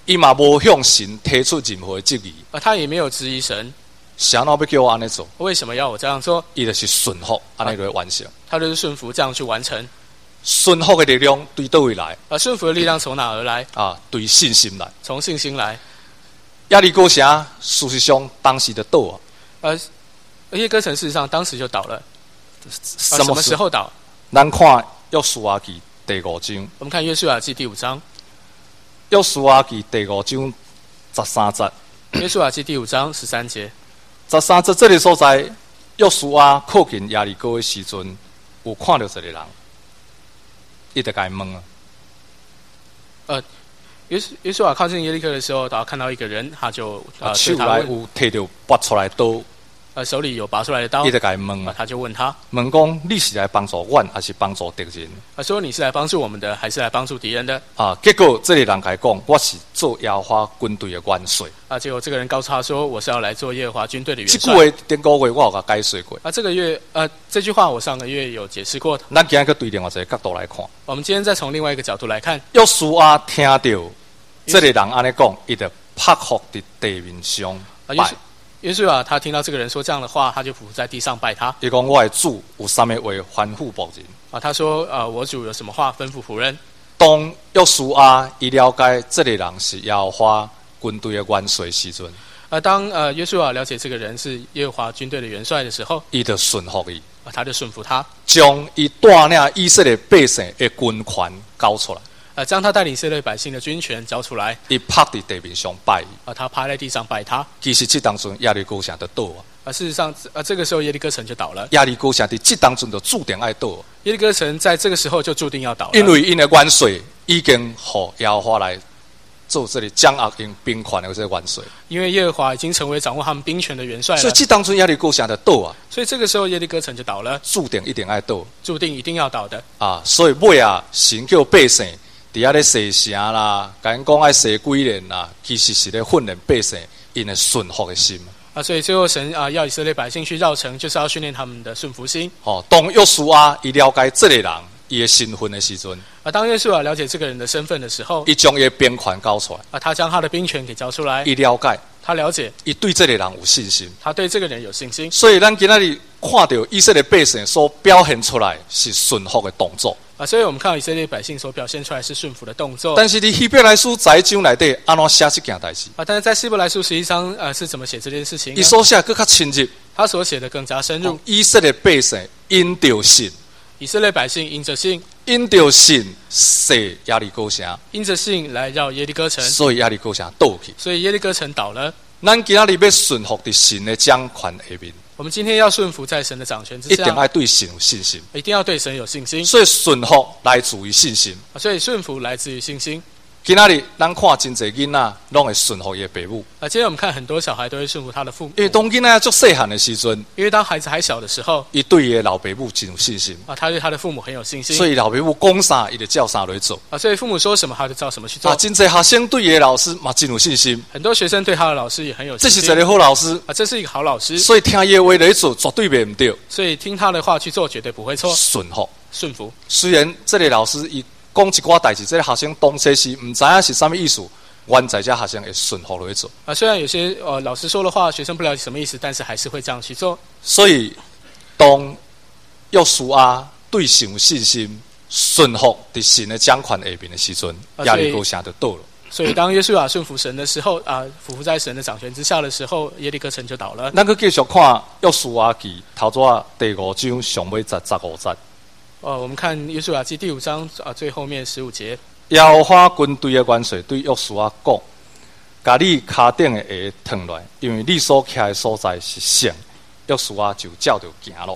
伊嘛无向神提出任何的质疑， 啊，他也没有质疑神， 啥哪要叫我安尼做？ 为什么要我这样做？ 伊就是顺服，安尼来完成。 他就是顺服这样去完成。 顺服的力量对倒位来？ 啊，顺服的力量从哪而来？ 啊，对信心来。 从信心来。 耶利哥城事实上当时的倒啊， 呃，耶利哥城事实上当时就倒了。 什么、啊、什么时候倒？ 咱看约书亚记第五章。 我们看约书亚记第五章。 约书亚记第五章十三节。 约书亚记第五章十三节。 十三节这个所在，约书亚靠近耶利哥的时阵，有看到一个人，伊就甲伊问啊。 呃，约约书亚靠近耶利哥的时候，然后看到一个人，他就呃手内有摕着拔出来刀。 呃，手里有拔出来的刀， 伊就甲伊问啊，他就问他， 问讲你是来帮助阮，还是帮助敌人？ 他说你是来帮助我们的，还是来帮助敌人的？ 啊，结果这个人甲伊讲，我是做耶和华军队的元帅。 啊，结果这个人告诉他说，我是要来做耶和华军队的元帅。 这句话顶个月我有甲解释过。 啊，这个月呃，这句话我上个月有解释过的。 咱今日对另外一个角度来看， 我们今天再从另外一个角度来看， 约书亚听到这个人安尼讲，伊就趴伏伫地面上拜。 约书亚他听到这个人说这样的话，他就伏在地上拜他。 伊讲我的主有啥物话吩咐仆人？ 啊，他说呃，我主有什么话吩咐仆人？ 当约书亚伊了解这个人是耶和华军队的元帅时阵， 呃，当呃约书亚了解这个人是耶和华军队的元帅的时候， 伊就顺服伊， 啊，他就顺服他， 将伊带领以色列百姓的军权交出来。 呃，将他带领以色列百姓的军权交出来， 伊趴伫地面上拜， 啊，他趴在地上拜他。 其实这当中耶利哥城就倒啊， 啊，事实上，啊，这个时候耶利哥城就倒了。 耶利哥城伫这当中就注定爱倒。 耶利哥城在这个时候就注定要倒了， 因为因的元帅已经互耶和华来做这里掌握因兵权的这个元帅， 因为耶和华已经成为掌握他们兵权的元帅了， 所以这当中耶利哥城就倒啊， 所以这个时候耶利哥城就倒了， 注定一定爱倒， 注定一定要倒的啊！所以尾啊，神叫百姓。伫遐咧洗城啦，甲因讲爱洗几年啦，其实是咧训练百姓因的顺服的心啊。所以最后神啊要以色列百姓去绕城，就是要训练他们的顺服心。 哦，当约书亚伊了解这个人伊的身份的时阵， 啊，当约书亚了解这个人的身份的时候， 伊将伊的兵权交出来， 啊，他将他的兵权给交出来， 伊了解， 他了解， 伊对这个人有信心， 他对这个人有信心。 所以咱今仔日看到以色列百姓所表现出来是顺服的动作。 啊，所以我们看到以色列百姓所表现出来是顺服的动作。 但是你希伯来书十一章内底安怎写这件代志？ 啊，但是在希伯来书十一章，呃，是怎么写这件事情？ 伊所写更加深入， 他所写的更加深入。 以色列百姓因着信， 以色列百姓因着信， 因着信洗耶利哥城， 因着信来绕耶利哥城， 所以耶利哥城倒去， 所以耶利哥城倒了。 咱今仔日要顺服伫神的掌权下面。 我们今天要顺服在神的掌权之下， 一定要对神有信心， 一定要对神有信心。 所以顺服来自于信心， 所以顺服来自于信心。 今仔日咱看真侪囡仔拢会顺服伊的父母。 啊，今天我们看很多小孩都会顺服他的父母， 因为当囡仔足细汉的时阵， 因为当孩子还小的时候， 伊对伊的老父母真有信心啊，他对他的父母很有信心， 所以老父母讲啥，伊就照啥来做。 啊，所以父母说什么，他就照什么去做。 啊，真侪学生对伊的老师嘛真有信心， 很多学生对他的老师也很有信心。 这是一个好老师啊，这是一个好老师， 所以听伊的话来做，绝对袂唔对。 所以听他的话去做，绝对不会错。 顺服， 顺服。 虽然这个老师伊讲一寡代志，这个学生当初是唔知影是啥物意思，原在这学生会顺服来做。 啊，虽然有些呃老师说的话，学生不了解什么意思，但是还是会这样去做。 所以，当约书亚对神有信心，顺服伫神的掌权下面的时阵，耶利哥城就倒了。 所以，当约书亚顺服神的时候，啊，俯伏在神的掌权之下的时候，耶利哥城就倒了。 咱去继续看约书亚记头仔第五章上尾十十五节。 呃，我们看约书亚记第五章啊最后面十五节。 耶和华军队的元帅对约书亚讲：“甲你骹顶的鞋脱来，因为你所徛的所在是圣。”约书亚就照着行咯。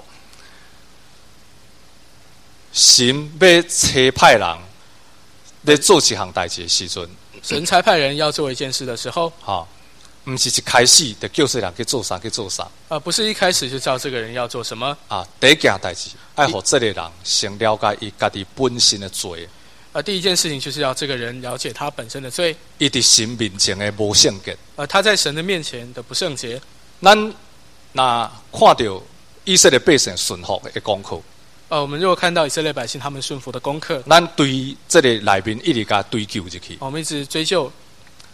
神要差派人咧做一项代志的时阵， 神差派人要做一件事的时候， 哈，唔是一开始就叫这人去做啥去做啥。 啊，不是一开始就叫这个人要做什么。 啊，第一件代志，爱互这个人先了解伊家己本身的罪。 啊，第一件事情就是要这个人了解他本身的罪， 伊伫神面前的无圣洁。 啊，他在神的面前的不圣洁。 咱若看到以色列百姓顺服的功课， 呃，我们如果看到以色列百姓他们顺服的功课， 咱对这个内面一直甲追究入去。 我们一直追究。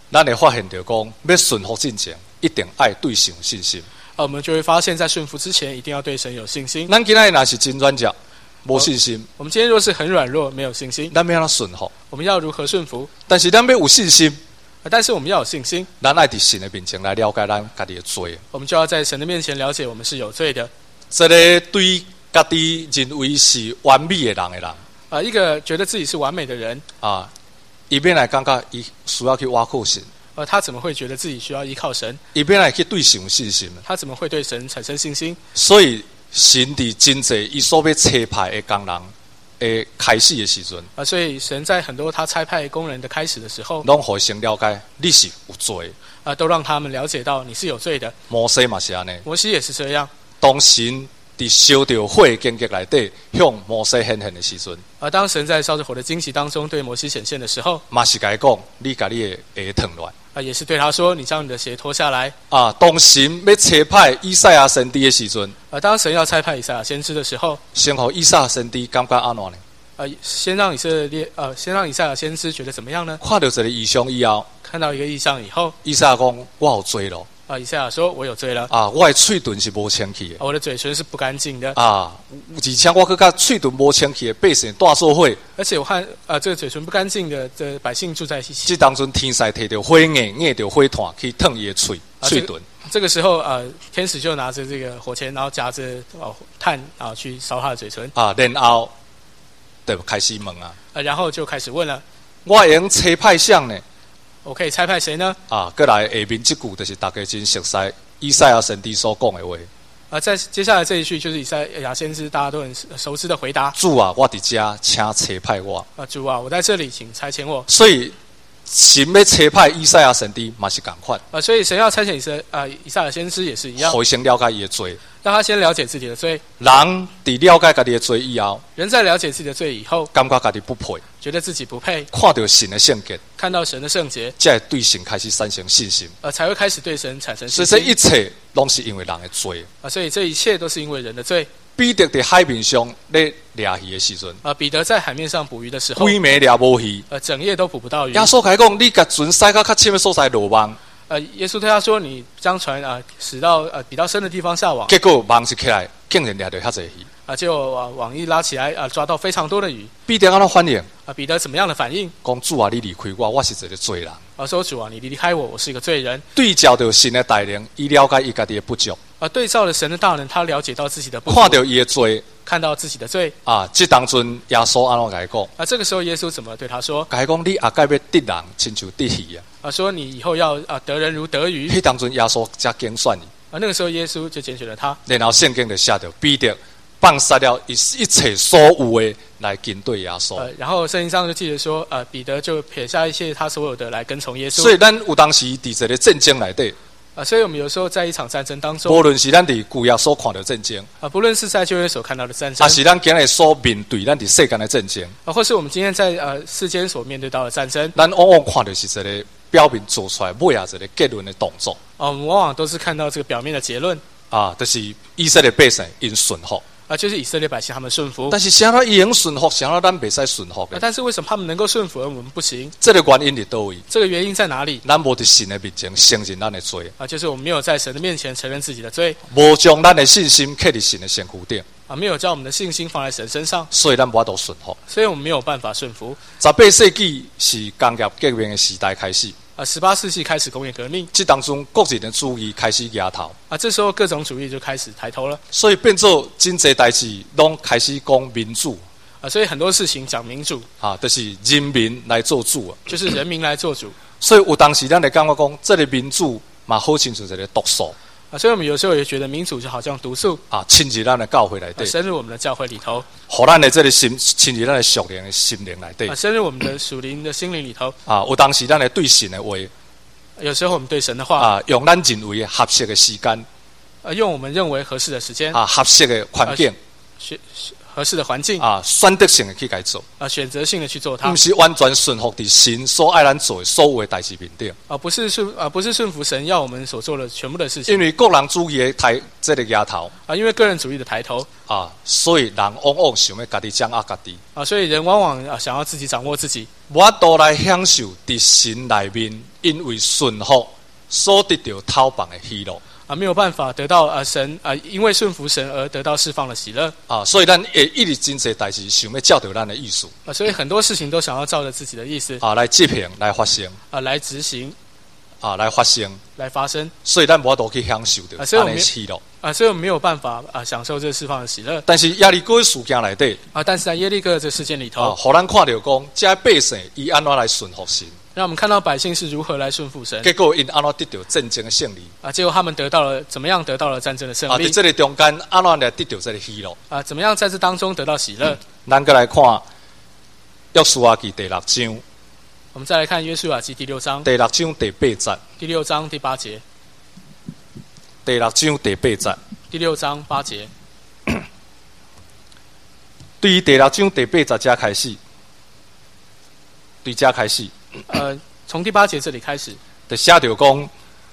咱会发现到讲，要顺服进前，一定爱对神有信心。 啊，我们就会发现，在顺服之前，一定要对神有信心。 咱今仔若是真软弱，无信心， 我们今天若是很软弱，没有信心， 咱要安怎顺服？ 我们要如何顺服？ 但是咱要有信心， 啊，但是我们要有信心， 咱爱伫神的面前来了解咱家己的罪。 我们就要在神的面前了解我们是有罪的。 这个对家己认为是完美的人的人啊，一个觉得自己是完美的人啊，伊免来感觉伊需要去挖靠神。 呃，他怎么会觉得自己需要依靠神？ 伊免来去对神有信心。 他怎么会对神产生信心？ 所以神伫真济伊所要差派的工人的开始的时阵， 啊，所以神在很多他差派工人的开始的时候， 拢互神了解你是有罪， 啊，都让他们了解到你是有罪的。 摩西嘛是安尼， 摩西也是这样。 当神伫烧着火的荆棘内底向摩西显现的时阵， 而当神在烧着火的荆棘当中对摩西显现的时候， 嘛是甲伊讲，你甲你的鞋脱落。 啊，也是对他说：“你将你的鞋脱下来。” 啊，当神要差派以赛亚先知的时阵， 啊，当神要差派以赛亚先知的时候， 先互以赛亚先知感觉安怎呢？ 呃，先让以色列，呃，先让以赛亚先知觉得怎么样呢？ 看到这个异象以后， 看到一个异象以后， 以赛亚讲：“我有罪了。” 啊，以赛亚说：“我有罪了。” 啊，我的嘴唇是无清气的。 啊，我的嘴唇是不干净的。 啊，而且我去甲嘴唇无清气的百姓带做伙。 而且我和啊这个嘴唇不干净的的百姓住在一起。 这当中天使摕着火眼，眼着火炭去烫伊的嘴嘴唇。 这个时候啊，天使就拿着这个火钳，然后夹着哦炭啊去烧他的嘴唇。 啊，然后就开始问啊。 啊，然后就开始问了： 我会用差派谁呢？ 我可以差派谁呢？ 啊，过来下面这句就是大家真熟悉以赛亚先知所讲的话。 啊，在接下来这一句就是以赛亚先知大家都很熟知的回答： 主啊，我伫这，请差派我。 啊，主啊，我在这里，请差遣我。 所以神要差派以赛亚先知嘛是同款。 啊，所以神要差遣以赛啊以赛亚先知也是一样， 互先了解伊的罪， 让他先了解自己的罪。 人伫了解家己的罪以后， 人在了解自己的罪以后， 感觉家己不配， 觉得自己不配， 看到神的圣洁， 看到神的圣洁， 才会对神开始产生信心。 呃，才会开始对神产生所信心。 以这一切拢是因为人的罪。 啊，所以这一切都是因为人的罪。 彼得伫海面上咧掠鱼的时阵， 啊，彼得在海面上捕鱼的时候， 规暝掠无鱼， 呃，整夜都捕不到鱼。 耶稣开讲，你甲船驶到较深的所在落网。 呃，耶稣对他说：“你将船啊驶到呃比较深的地方下网。” 结果网一起来，竟然掠到遐济鱼。 啊，结果网网一拉起来啊，抓到非常多的鱼。 彼得安怎反应？ 啊，彼得怎么样的反应？ 讲主啊，你离开我，我是一个罪人。 啊，说主啊，你离开我，我是一个罪人。 对照着神的带领，伊了解伊家己的不足。 啊，对照了神的大能，他了解到自己的不足， 看到伊的罪， 看到自己的罪。 啊，这当中耶稣安怎甲伊讲？ 啊，这个时候耶稣怎么对他说？ 甲伊讲，你后盖要得人，亲像得鱼啊。 啊，说你以后要啊得人如得鱼。 迄当中耶稣才拣选伊。 啊，那个时候耶稣就拣选了他。 然后圣经就写着彼得放下了一一切所有的来跟对耶稣。 呃，然后圣经上就记得说，呃，彼得就撇下一切他所有的来跟从耶稣。 所以咱有当时伫这个战争内底。 啊，所以我们有时候在一场战争当中， 无论是咱伫旧约所看到战争， 啊，不论是在旧约所看到的战争， 还是咱今日所面对咱伫世间的战争， 啊，或是我们今天在呃世间所面对到的战争， 咱往往看到是一个表面做出来尾啊一个结论的动作。 啊，我们往往都是看到这个表面的结论， 啊，就是以色列百姓因顺服。 啊，就是以色列百姓他们顺服。 但是啥他伊能顺服，啥他咱袂使顺服啊，但是为什么他们能够顺服，而我们不行？ 这个原因伫倒位？ 这个原因在哪里？ 咱无伫神的面前承认咱的罪。 啊，就是我们没有在神的面前承认自己的罪， 无将咱的信心刻伫神的身躯顶。 啊，没有将我们的信心放在神身上， 所以咱无法度顺服。 所以我们没有办法顺服。 十八世纪是工业革命的时代开始。 啊，十八世纪开始工业革命， 这当中个人的主义开始抬头。 啊，这时候各种主义就开始抬头了。 所以变做真济代志拢开始讲民主。 啊，所以很多事情讲民主， 啊，就是人民来做主啊， 就是人民来做主。 所以有当时咱来感觉讲，这个民主嘛好亲像一个毒素。 啊，所以我们有时候也觉得民主就好像毒素啊，侵入咱的教会内底， 深入我们的教会里头， 互咱的这个心侵入咱的属灵的心灵内底， 啊，深入我们的属灵的心灵里头。 啊，有当时咱的对神的话， 有时候我们对神的话， 啊，用咱认为合适的时间， 啊，用我们认为合适的时间， 啊，合适的环境， 合合适的环境啊，选择性的去改做， 啊，选择性的去做它不，是完全顺服伫神所爱咱做的所有的代志面顶。 啊，不是顺啊，不是顺服神要我们所做的全部的事情因为个人主义的抬这个丫头啊，因为个人主义的抬头啊，所以人往往想要家己掌握家己， 啊，所以人往往啊想要自己掌握自己， 无法度来享受伫神内面因为顺服所得到讨棒的喜乐。 啊，没有办法得到啊神啊，因为顺服神而得到释放的喜乐啊，所以咱会一直真侪代志想要照着咱的意思啊，所以很多事情都想要照着自己的意思啊来执行、来发生啊来执行、 啊来发生， 来发生所以咱无法度去享受着啊所以我们安尼喜乐。 啊，所以我们没有办法啊享受这释放的喜乐但是亚利哥的事件内底啊，但是在耶利哥这事件里头啊，互咱看到讲，这百姓伊安怎来顺服神， 让我们看到百姓是如何来顺服神结果因安怎得到战争的胜利啊，结果他们得到了怎么样得到了战争的胜啊？ 利伫这个中间安怎来得到这个喜乐？ 啊，怎么样在这当中得到喜乐？ 咱再来看约书亚记第六章， 我们再来看约书亚记第六章， 第六章第八节， 第六章第八节， 第六章第八节。 第六章八节， 对于第六章第八节遮开始，对遮开始， 呃，从第八节这里开始， 就写着讲，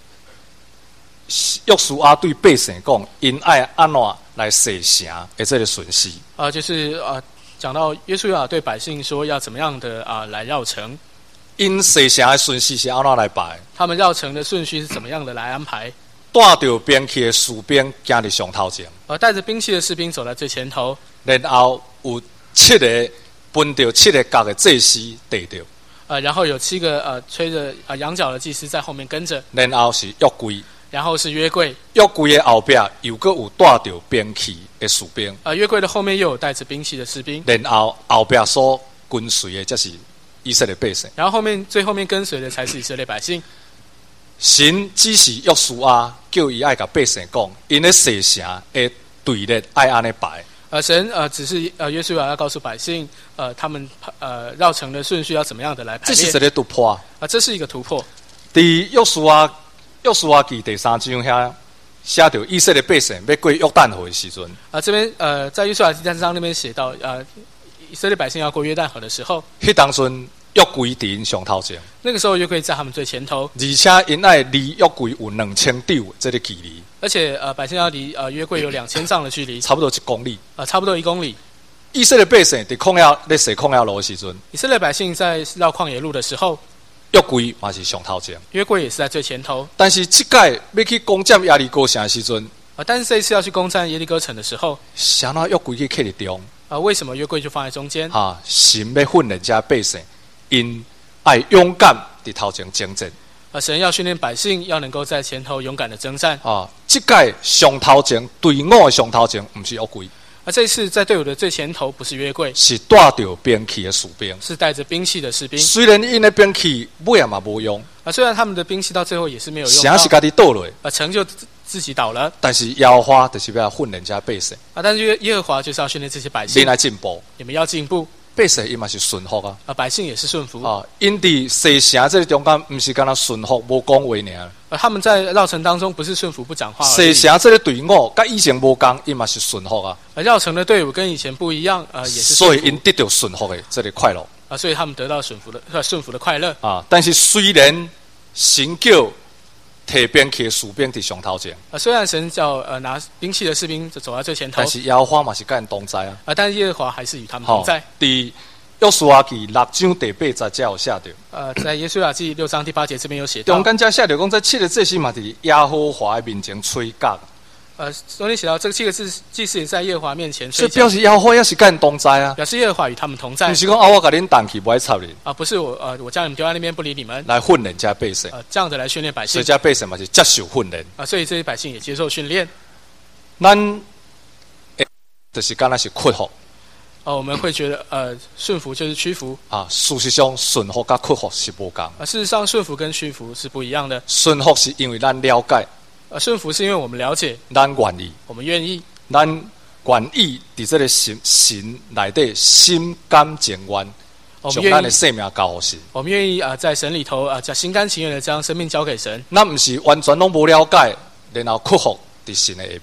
约书亚对百姓讲，因爱安怎来设城的这个顺序。 啊，就是啊，讲到约书亚对百姓说要怎么样的啊来绕城， 因设城的顺序是安怎来排？ 他们绕城的顺序是怎么样的来安排？ 带着兵器的士兵行伫上头前， 呃，带着兵器的士兵走在最前头， 然后有七个分着七个角的祭司带着， 呃，然后有七个呃吹着啊羊角的祭司在后面跟着， 然后是约柜， 然后是约柜， 约柜的后壁又搁有带着兵器的士兵， 呃，约柜的后面又有带着兵器的士兵， 然后后壁所跟随的则是以色列百姓。 然后后面最后面跟随的才是以色列百姓。 神指示约书亚，叫伊爱甲百姓讲，因咧设城的队列爱安尼排。 呃，神呃只是呃约书亚要告诉百姓，呃他们呃绕城的顺序要怎么样的来排列。 这是一个突破。 啊，这是一个突破。 伫约书亚约书亚记第三章遐写着以色列百姓要过约旦河的时阵， 啊，这边呃在约书亚第三章那边写到，呃以色列百姓要过约旦河的时候， 迄当阵约柜伫因上头前， 那个时候约柜在他们最前头， 而且因爱离约柜有两千丈这个距离， 而且呃百姓要离呃约柜有两千丈的距离， 差不多一公里。 呃差不多一公里。 以色列百姓伫旷野咧行旷野路的时阵， 以色列百姓在绕旷野路的时候， 约柜嘛是上头前。 约柜也是在最前头。 但是即届要去攻占亚利哥城的时阵， 啊，但是这一次要去攻占耶利哥城的时候， 啥那约柜去刻伫中？ 啊，为什么约柜就放在中间？ 啊，神要训练遮百姓，因爱勇敢伫头前征战。 啊，神要训练百姓，要能够在前头勇敢的征战。 啊，即届上头前队伍的上头前，毋是约柜， 而这一次在队伍的最前头不是约柜， 是带着兵器的士兵。 是带着兵器的士兵。 虽然因的兵器尾也嘛无用， 啊，虽然他们的兵器到最后也是没有用到， 城是家己倒落， 啊，城就自自己倒了。 但是耶和华就是要训练遮百姓， 啊，但是耶耶和华就是要训练这些百姓你，来进步。 你们要进步。 百姓伊嘛是顺服啊， 啊，百姓也是顺服。 啊，因伫西城这个中间，毋是干那顺服无讲话尔。 而他们在绕城当中不是顺服不讲话而已， 西城这个队伍，甲以前无共，伊嘛是顺服啊。 而绕城的队伍跟以前不一样，呃，也是所以顺服因得到顺服的这个快乐啊，所以他们得到顺服的呃顺服的快乐。 啊。但是虽然神叫提兵器的士兵伫上头前， 啊，虽然神叫呃拿兵器的士兵走在最前头， 但是耶和华嘛是甲因同在啊。 啊，但是耶和华还是与他们同在。 伫约书亚记六章第八节才有写着， 呃，在耶稣亚记六章第八节这边有写到中，间才写着讲，这七个祭司嘛伫耶和华的面前吹角， 呃，中间写到这七个字祭司也在耶和华面前所以吹角， 表示耶和华也是甲因同在啊。 表示耶和华与他们同在毋。是讲啊，我甲恁挡去，不爱插恁， 啊，不是我呃我将你们丢在那边不理你们， 来训练遮百姓， 呃这样子来训练百姓所以遮百姓嘛是接受训练。 啊，所以这些百姓也接受训练。 咱就是敢若是屈服呃，我们会觉得呃顺服就是屈服啊，事实上顺服甲屈服是无共。 啊，事实上顺服跟屈服是不一样的。 顺服是因为咱了解， 呃，顺服是因为我们了解， 咱愿意， 我们愿意， 咱愿意伫这个神神内底心甘情愿， 我们愿意将咱的，生命交互神。 我们愿意啊、呃在神里头啊，将、心甘情愿的将生命交给神。 咱毋是完全拢无了解，然后屈服伫神的下面。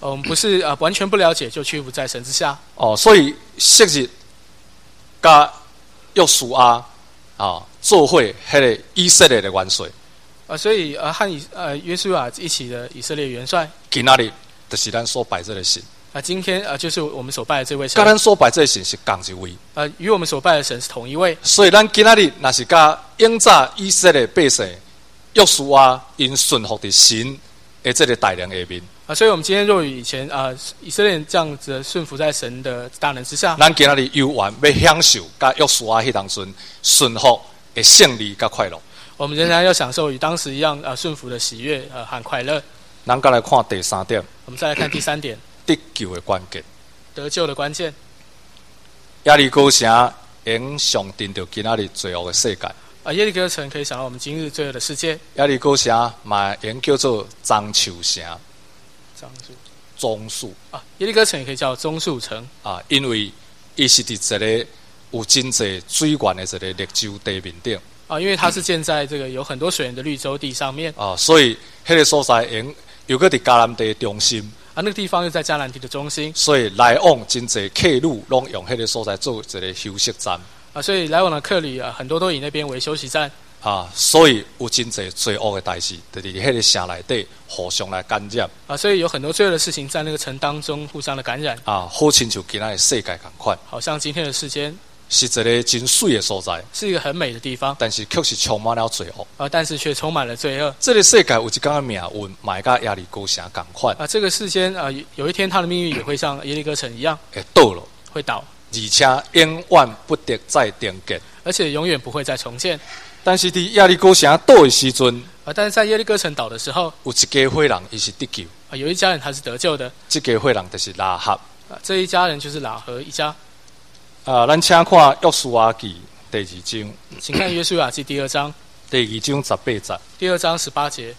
呃我们不是呃完全不了解就屈服在神之下。 哦，所以昔日甲约书亚啊做伙迄个以色列的元帅， 呃，所以呃和以呃约书亚一起的以色列元帅， 今仔日就是咱所拜这个神。 啊、呃，今天呃就是我们所拜的这位神， 甲咱所拜这个神是同一位， 呃，与我们所拜的神是同一位。 所以咱今仔日若是甲永早以色列百姓约书亚因顺服的神的这个大能下面， 啊、呃，所以我们今天若与以前啊、呃、以色列人这样子顺服在神的大能之下， 咱今仔日有缘要享受甲约书亚迄当阵顺服的胜利甲快乐。 我们仍然要享受与当时一样呃顺服的喜悦呃和快乐。 咱再来看第三点， 我们再来看第三点， 得救的关键。 得救的关键。 耶利哥城应上定着今仔日罪恶的世界。 啊，耶利哥城可以想到我们今日罪恶的世界。 耶利哥城嘛应叫做樟树城。 樟树。 棕树。 啊，耶利哥城也可以叫棕树城。 啊，因为伊是伫一个有真济水源的一个绿洲地面顶。 啊，因为它是建在这个有很多水源的绿洲地上面。 啊，所以迄个所在应又搁伫迦南地中心。 啊，那个地方又在迦南地的中心， 所以来往真济客旅拢用迄个所在做一个休息站。 啊，所以来往的客旅啊，很多都以那边为休息站。 啊，所以有真济罪恶的代志，就伫迄个城内底互相来感染。 啊，所以有很多罪恶的事情在那个城当中互相的感染。 啊，好亲像今仔的世界共款。 好像今天的世间是一个真水的所在， 是一个很美的地方， 但是却是充满了罪恶。 啊，但是却充满了罪恶。 这个世界有一天的命运，买甲耶利哥城共款。 啊，这个世间啊，有一天他的命运也会像耶利哥城一样， 会倒了， 会倒， 而且永远不得再重建， 而且永远不会再重建。 但是伫耶利哥城倒的时阵， 啊，但是在耶利哥城倒的时候， 有一家伙人伊是得救。 啊，有一家人他是得救的， 这家伙人就是拉合。 啊，这一家人就是喇合一家。 啊，咱请看约书亚记第二章， 请看约书亚记第二章， 第二章十八节。 第二章十八节。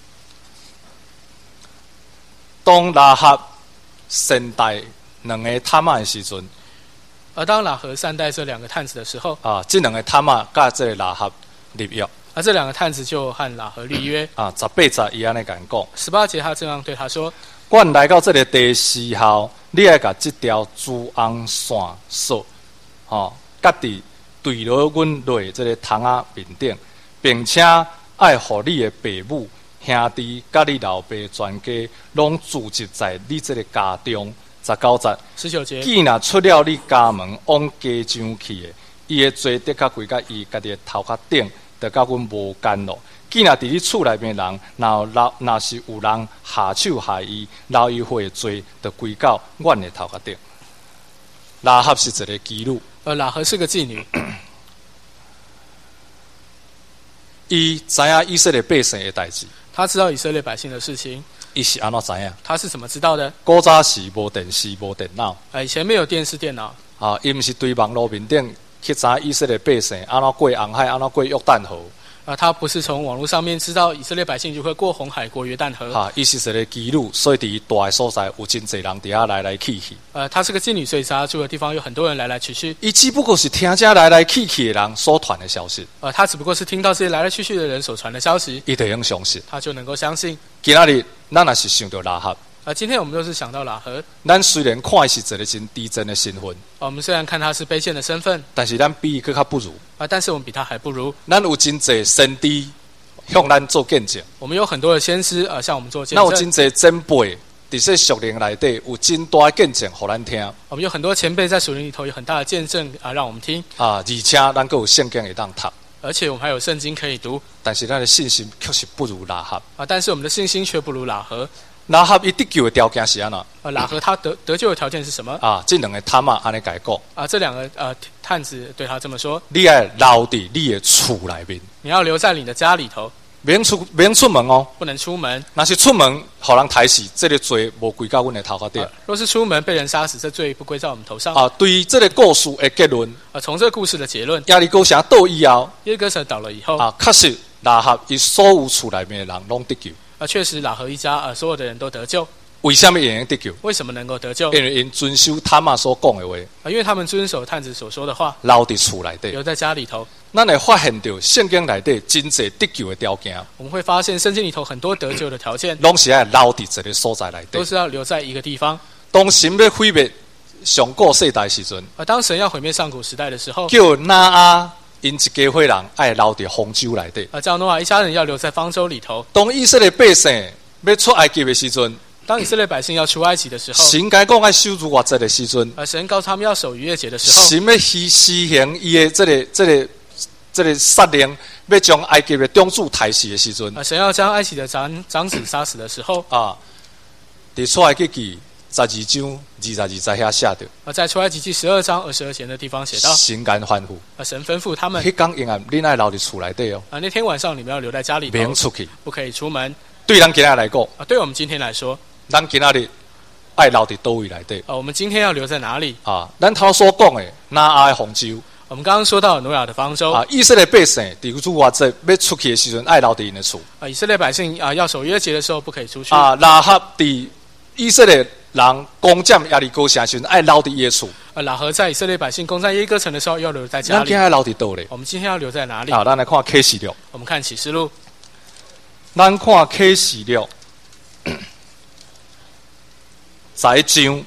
当拉合善待两个探仔的时阵， 而当喇合善待这两个探子的时候， 啊，这两个探仔甲这个拉合立约。 啊，这两个探子就和喇合立约。 啊，十八节伊安尼甲讲讲。 十八节他这样对他说：“ 阮来到这个地时候，你爱甲这条珠红线索。”吼，家己对落阮落这个桶仔面顶，并且爱互你的爸母、兄弟，甲你老爸全家，拢聚集在你这个家中。十九节， 十九节， 既若出了你家门往家乡去的，伊的罪得较归甲伊家己的头壳顶，得甲阮无干咯。既若伫你厝内面人，若若若是有人下手害伊，留伊会罪，得归到阮的头壳顶。拉合是一个妓女。 呃，喇合是个妓女， 伊知影以色列百姓的代志， 她知道以色列百姓的事情。 伊是安怎知影？ 她是怎么知道的？ 古早是无电视、无电脑， 呃，以前没有电视、电脑， 啊，伊毋是对网络面顶去知以色列百姓安怎过红海，安怎过约旦河。 啊，他不是从网络上面知道以色列百姓就会过红海、过约旦河。 啊，伊是一个妓女，所以伫大的所在有真侪人伫遐来来去去。 呃，她是个妓女，所以她住的地方有很多人来来去去。 伊只不过是听这来来去去的人所传的消息。 呃，她只不过是听到这些来来去去的人所传的消息， 伊就用相信。 她就能够相信。 今仔日咱也是想到拉合。 啊，今天我们都是想到喇合。 咱虽然看是一个真低真的身份， 啊，我们虽然看他是卑贱的身份， 但是咱比伊更较不如。 啊，但是我们比他还不如。 咱有真济先知向咱做见证。 我们有很多的先知啊，向我们做见那证。 有真济前辈伫这属灵内底有真大的见证，互咱听。 我们有很多前辈在属灵里头有很大的见证啊，让我们听。 啊，而且咱阁有圣经会当读。 而且我们还有圣经可以读。 但是咱的信心确实不如拉合。 啊，但是我们的信心却不如喇合。 拉合伊得救的条件是安怎？ 啊，喇合他得得救的条件是什么？ 啊，这两个探仔安尼甲伊讲。 啊，这两个呃探子对他这么说： 你要留伫你的厝内面， 你要留在你的家里头， 免出免出门哦。 不能出门。 若是出门，互人杀死，这个罪无归到阮的头壳顶。 啊，若是出门被人杀死，这罪不归在我们头上。 啊，对于这个故事的结论， 啊，从这个故事的结论， 耶利哥城倒以后， 耶利哥城倒了以后， 啊，确实拉合伊所有厝内面的人拢得救。 啊，确实喇合一家啊，所有的人都得救。 为什么会用得救？ 为什么能够得救？ 因为因遵守他妈所讲的话， 啊，因为他们遵守探子所说的话， 留伫厝内底。 留在家里头。 咱会发现到圣经内底真侪得救的条件， 我们会发现圣经里头很多得救的条件， 拢是要留伫一个所在内底。 都是要留在一个地方。 当神要毁灭上古世代时阵， 而当神要毁灭上古时代的时候， 叫拿阿因一家伙人爱留伫方舟内底。 啊，叫挪亚一家人要留在方舟里头。 当以色列百姓要出埃及的时阵， 当以色列百姓要出埃及的时候， 神该讲爱守住月节的时阵， 而神告诉他们要守逾越节的时候， 神要施施行伊的这个这个这个杀令，要将埃及的种子杀死的时阵， 啊，神要将埃及的长长子杀死的时候， 啊，伫出埃及记十二章二十二节遐写着， 啊，在出埃及记十二章二十二节的地方写道， 神敢吩咐， 啊，神吩咐他们， 迄天永远恁爱留伫厝内底哦， 啊，那天晚上你们要留在家里头， 免出去， 不可以出门。 对咱今仔来讲， 啊，对我们今天来说， 咱今仔日爱留伫倒位内底啊，我们今天要留在哪里？ 啊？咱头所讲的拿阿的方舟。 我们刚刚说到挪亚的方舟啊，以色列百姓伫主月节要出去的时阵，爱留伫因的厝。 啊，以色列百姓啊要守逾越节的时候不可以出去。 啊，拉合伫以色列人攻占耶利哥城时阵，爱留伫伊的厝。 啊，拉合在以色列百姓攻占耶利哥城的时候要留在家里。 咱今仔留伫倒咧？ 我们今天要留在哪里？ 啊，咱来看启示录。 我们看启示录。 咱看启示录十一章。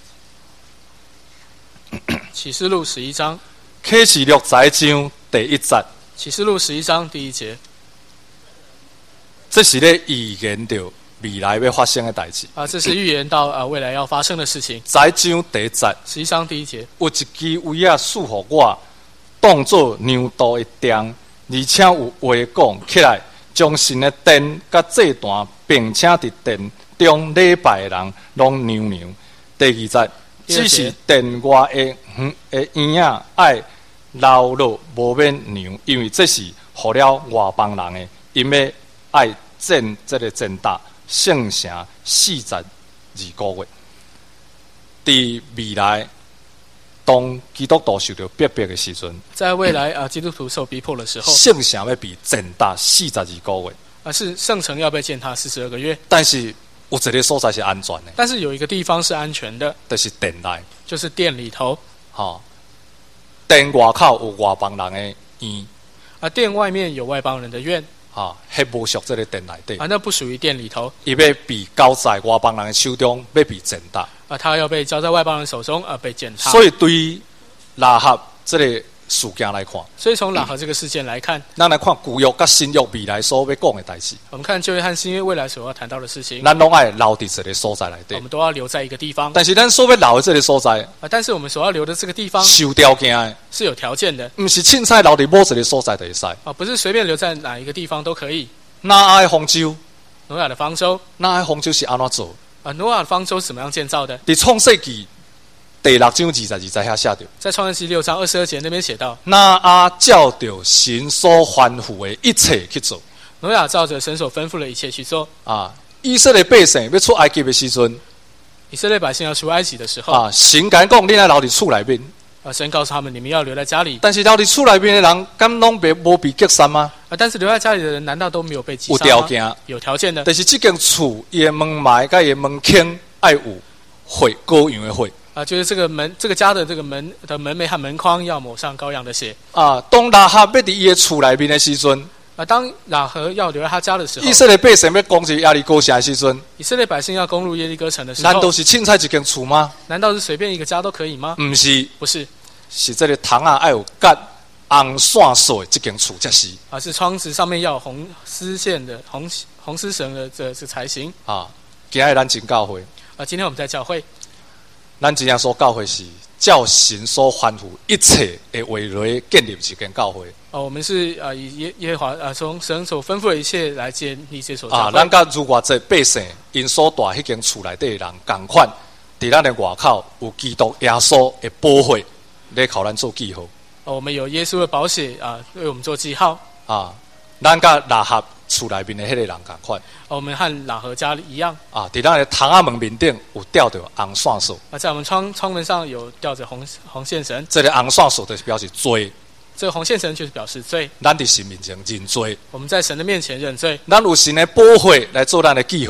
启示录十一章。 启示录十一章第一节。 启示录十一章第一节。 这是咧预言着未来要发生的代志。 啊，这是预言到啊未来要发生的事情。 十一章第一节。 十一章第一节。 有一支位啊，赐予我，当作牛刀的钉，而且有话讲起来，将神的殿甲祭坛，并且伫殿中礼拜的人，拢牛牛。第二节。只是殿外的嗯的园仔爱留落无免牛，因为这是互了外邦人的，因为爱建这个建大圣城四十二个月。伫未来，当基督徒受到逼迫的时阵， 在未来啊，基督徒受逼迫的时候， 圣城要被建大四十二个月， 啊，是圣城要被建塌四十二个月， 但是。有一个所在是安全的， 但是有一个地方是安全的， 就是殿内， 就是殿里头。 哈、哦，殿外口有外邦人的院， 啊，殿外面有外邦人的院， 哈，迄无属这个殿内底， 啊，那不属于殿里头， 伊要被交在外邦人的手中，要被践踏， 啊，他要被交在外邦人手中，而被践踏。 所以对于拉合这个事件来看， 所以从拉合这个事件来看， 咱、嗯、来看旧约甲新约未来所要讲的代志。 我们看旧约和新约未来所要谈到的事情， 咱拢爱留伫一个所在内底， 我们都要留在一个地方。 但是咱所要留的这个所在， 啊，但是我们所要留的这个地方是有条件的， 是有条件的， 不是凊彩留伫某一个所在就会使。 啊，不是随便留在哪一个地方都可以。 拿阿的方舟， 挪亚的方舟， 拿阿的方舟是安怎做？ 啊，挪亚的方舟是怎么样建造的？ 伫创世纪第六章二十二节遐写着， 在创世纪六章二十二节那边写到， 拿阿照着神所吩咐的一切去做。 挪亚照着神所吩咐的一切去做。 啊，以色列百姓要出埃及的时阵， 以色列百姓要出埃及的时候， 啊，神甲讲，你爱留伫厝内面。 啊，神告诉他们，你们要留在家里。 但是留伫厝内面的人，敢拢被无被击杀吗？ 啊，但是留在家里的人，难道都没有被击杀吗？ 有条件， 有条件的。 但是这间厝，伊的门楣甲伊的门框爱有血，羔羊的血。 啊，就是这个门，这个家的这个门的门楣和门框要抹上羔羊的血。 啊，当拉合要伫伊的厝内面的时阵， 啊，当拉合要留在他家的时候， 以色列百姓要攻击耶利哥城的时阵， 以色列百姓要攻入耶利哥城的时候， 难道是凊彩一间厝吗？ 难道是随便一个家都可以吗？ 不是， 不是， 是这个窗啊，爱有夹红线索的这间厝才是。 啊，是窗子上面要有红丝线的红红丝绳的这这才行。 啊，今日咱真教会。 啊，今天我们在教会。 咱真正所教会是照神所吩咐一切的话来建立一间教会。 哦，我们是啊以耶耶和华啊从神所吩咐的一切来建立这所教会。 啊，咱甲如外这百姓因所住迄间厝内底的人共款，伫咱的外口有基督耶稣的保护，来靠咱做记号。 哦，我们有耶稣的宝血啊，为我们做记号。 啊，咱甲拉合厝内面的迄个人共款。 哦，我们和拉合家里一样。 啊，伫咱的窗仔门面顶有吊着红线索。 啊，在我们窗窗门上有吊着红红线绳。 这个红线索就是表示罪。 这个红线绳就是表示罪。 咱伫神面前认罪。 我们在神的面前认罪。 咱有神的保护来做咱的记号。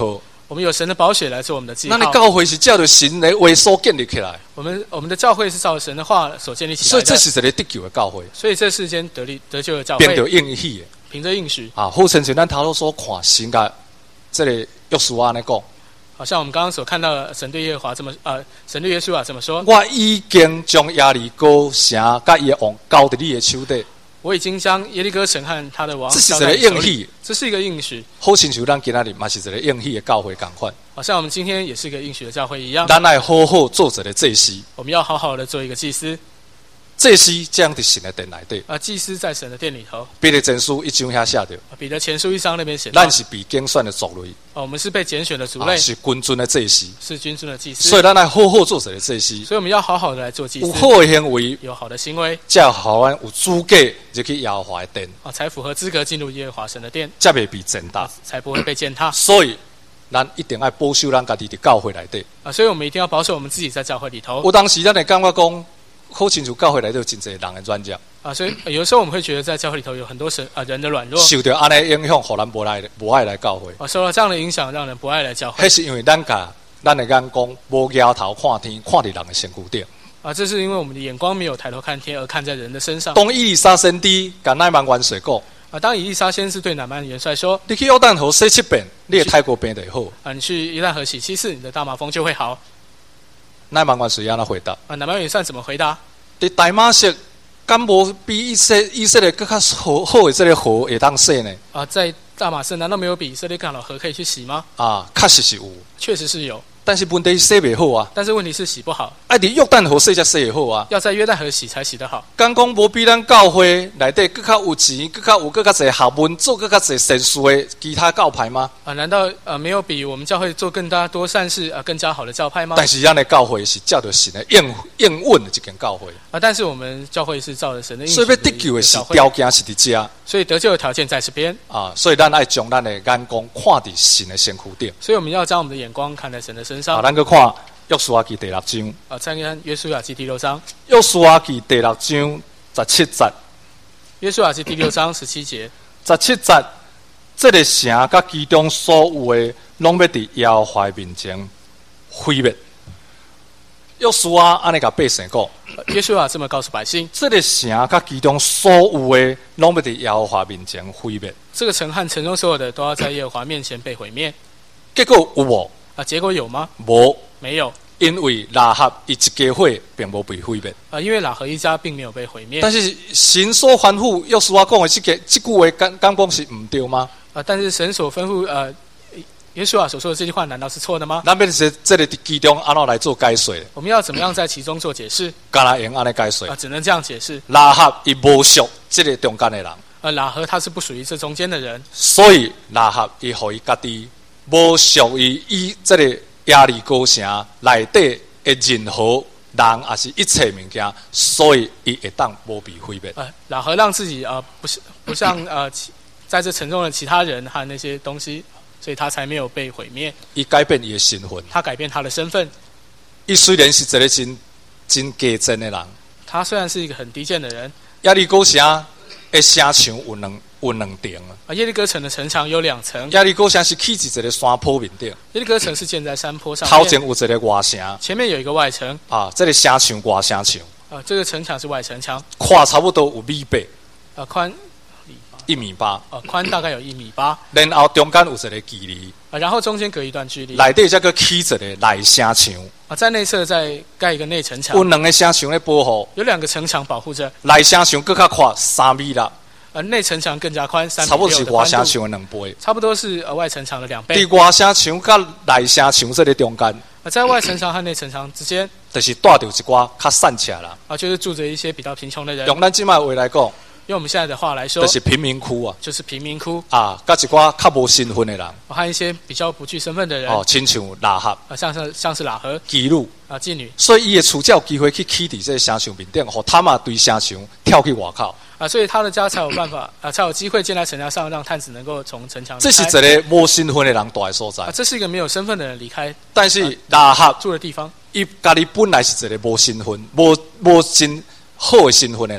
我们有神的宝血来做我们的记号。 咱的教会是照着神的话所建立起来， 我们我们的教会是照神的话所建立起来的， 所以这是一个得救的教会， 所以这世间得力得救的教凭着会， 应许的凭着应许。 啊。好像像咱头头所看神甲这个约书亚安尼讲， 好像我们刚刚所看到的神对耶和华这么呃，神对耶稣啊这么说： 我已经将亚利哥城甲伊的王交伫你的手底。 我已经将耶利哥城和他的王这是一交在个你手里， 应许， 这是一个应许。 好像像咱今仔日嘛是一个应许的教会共款。 好像我们今天也是一个应许的教会一样， 咱爱好好做一个祭司， 我们要好好的做一个祭司。 祭司这样伫神的殿内底， 啊，祭司在神的殿里头。 彼得前书一章遐写着， 彼得前书一章那边写到， 咱是被拣选的族类， 哦，我们是被拣选的族类， 啊、是君尊的祭司， 是君尊的祭司。 所以咱爱好好做一个祭司， 所以我们要好好的来做祭司， 有好的行为， 有好的行为， 才互咱有资格入去耶和华的殿， 啊，才符合资格进入耶和华神的殿， 才袂被践踏， 才不会被践踏。 所以咱一定要保守咱家己伫教会内底。 啊，所以我们一定要保守我们自己在教会里头。 有当时咱会感觉讲，好亲像教会内底有真侪人的软弱， 啊，所以有的时候我们会觉得在教会里头有很多神啊人的软弱， 受到安尼影响，互咱无来无爱来教会。 啊，受到这样的影响，让人不爱来教会。 迄是因为咱甲咱的眼光无摇头看天，看伫人的身躯顶。 啊，这是因为我们的眼光没有抬头看天，而看在人的身上。 当伊丽莎先知甲乃曼元帅讲， 啊，当以利沙先知对乃曼元帅说：“ 你去约旦河洗七遍，你的泰国病就好。” 啊，你去约旦河洗七次，你的大麻风就会好。 乃曼元帅安怎回答？ 啊，乃曼元帅怎么回答？ 伫大马色，敢无比以色以色列更较好好的这个河会当洗呢？ 啊，在大马士难道没有比以色列更好的河可以去洗吗？ 啊，确实是有， 确实是有， 但是问题是洗袂好啊。 但是问题是洗不好， 爱伫约旦河洗才洗会好啊。 要在约旦河洗才洗得好。 敢讲无比咱教会内底更较有钱，更较有更较侪学问，做更较侪善事的其他教派吗？ 啊，难道呃没有比我们教会做更大多善事啊更加好的教派吗？ 但是咱的教会是照着神的应应允的一间教会。 啊，但是我们教会是照着神的应许所以要得救的是条件是伫遮， 所以得救的条件在这边啊，所以咱爱将咱的眼光看伫神的身躯顶。 所以我们要将我们的眼光看在神的身上。 啊，咱去看约书亚记第六章。 啊，再看约书亚记第六章。 约书亚记第六章十七节。 约书亚记第六章十七节。 十七节，这个城甲其中所有的，拢要伫耶和华面前毁灭。约书亚安尼甲百姓讲， 约书亚这么告诉百姓： 这个城甲其中所有的，拢要伫耶和华面前毁灭。 这个城和城中所有的都要在耶和华面前被毁灭。 结果有无？ 啊，结果有吗？ 无， 没有。 因为拉合伊一家伙并无被毁灭。 啊，因为喇合一家并没有被毁灭。 但是神所吩咐约书亚讲的这个这句话，敢敢讲是唔对吗？ 啊，但是神所吩咐呃。约书亚所说的这句话难道是错的吗？ 咱要是这个其中安怎来做解释？ 我们要怎么样在其中做解释？ 敢若用安尼解释啊，只能这样解释。 拉合伊无属这个中间的人， 呃，喇合他是不属于这中间的人， 所以拉合伊互伊家己无属于伊这个耶利哥城内底的任何人，也是一切物件，所以伊会当无被毁灭。 呃，喇合让自己呃不是不像呃在这城中的其他人和那些东西。所以他才没有被毁灭。 伊改变伊的身份， 他改变他的身份。 伊虽然是一个真真低贱的人， 他虽然是一个很低贱的人。 耶利哥城的城墙有两有两层啊，耶利哥城的城墙有两层。 耶利哥城是起伫一个山坡面顶。 耶利哥城是建在山坡上。 头前有一个外城， 前面有一个外城。 啊，这个城墙外城墙。 啊，这个城墙是外城墙。 宽差不多有米八。 啊，宽。 一米八， 呃，宽大概有一米八， 然后中间有一个距离， 啊，然后中间隔一段距离， 内底再个起一个内城墙， 啊，在内侧再盖一个内城墙， 有两个城墙咧保护， 有两个城墙保护着， 内城墙更较宽三米六， 呃，内城墙更加宽三米六，差不多是外城墙的两倍， 差不多是呃外城墙的两倍。 伫外城墙甲内城墙这个中间， 啊，在外城墙和内城墙之间， 就是带着一寡较散起啦， 啊，就是住着一些比较贫穷的人。 用咱即摆话来讲。 用我们现在的话来说， 就是贫民窟啊， 就是贫民窟啊，甲一寡较无身份的人， 和一些比较不具身份的人， 哦，亲像喇合， 啊，像是像是喇合妓女啊，妓女， 所以伊的厝才有机会去起伫这个城墙面顶，互他嘛对城墙跳去外口啊，所以他的家才有办法啊，才有机会建在城墙上，让探子能够从城墙离开。 这是一个无身份的人住的所在， 啊，这是一个没有身份的人离开， 但是喇合住的地方， 伊家己本来是一个无身份、无无真好的身份的人。 啊，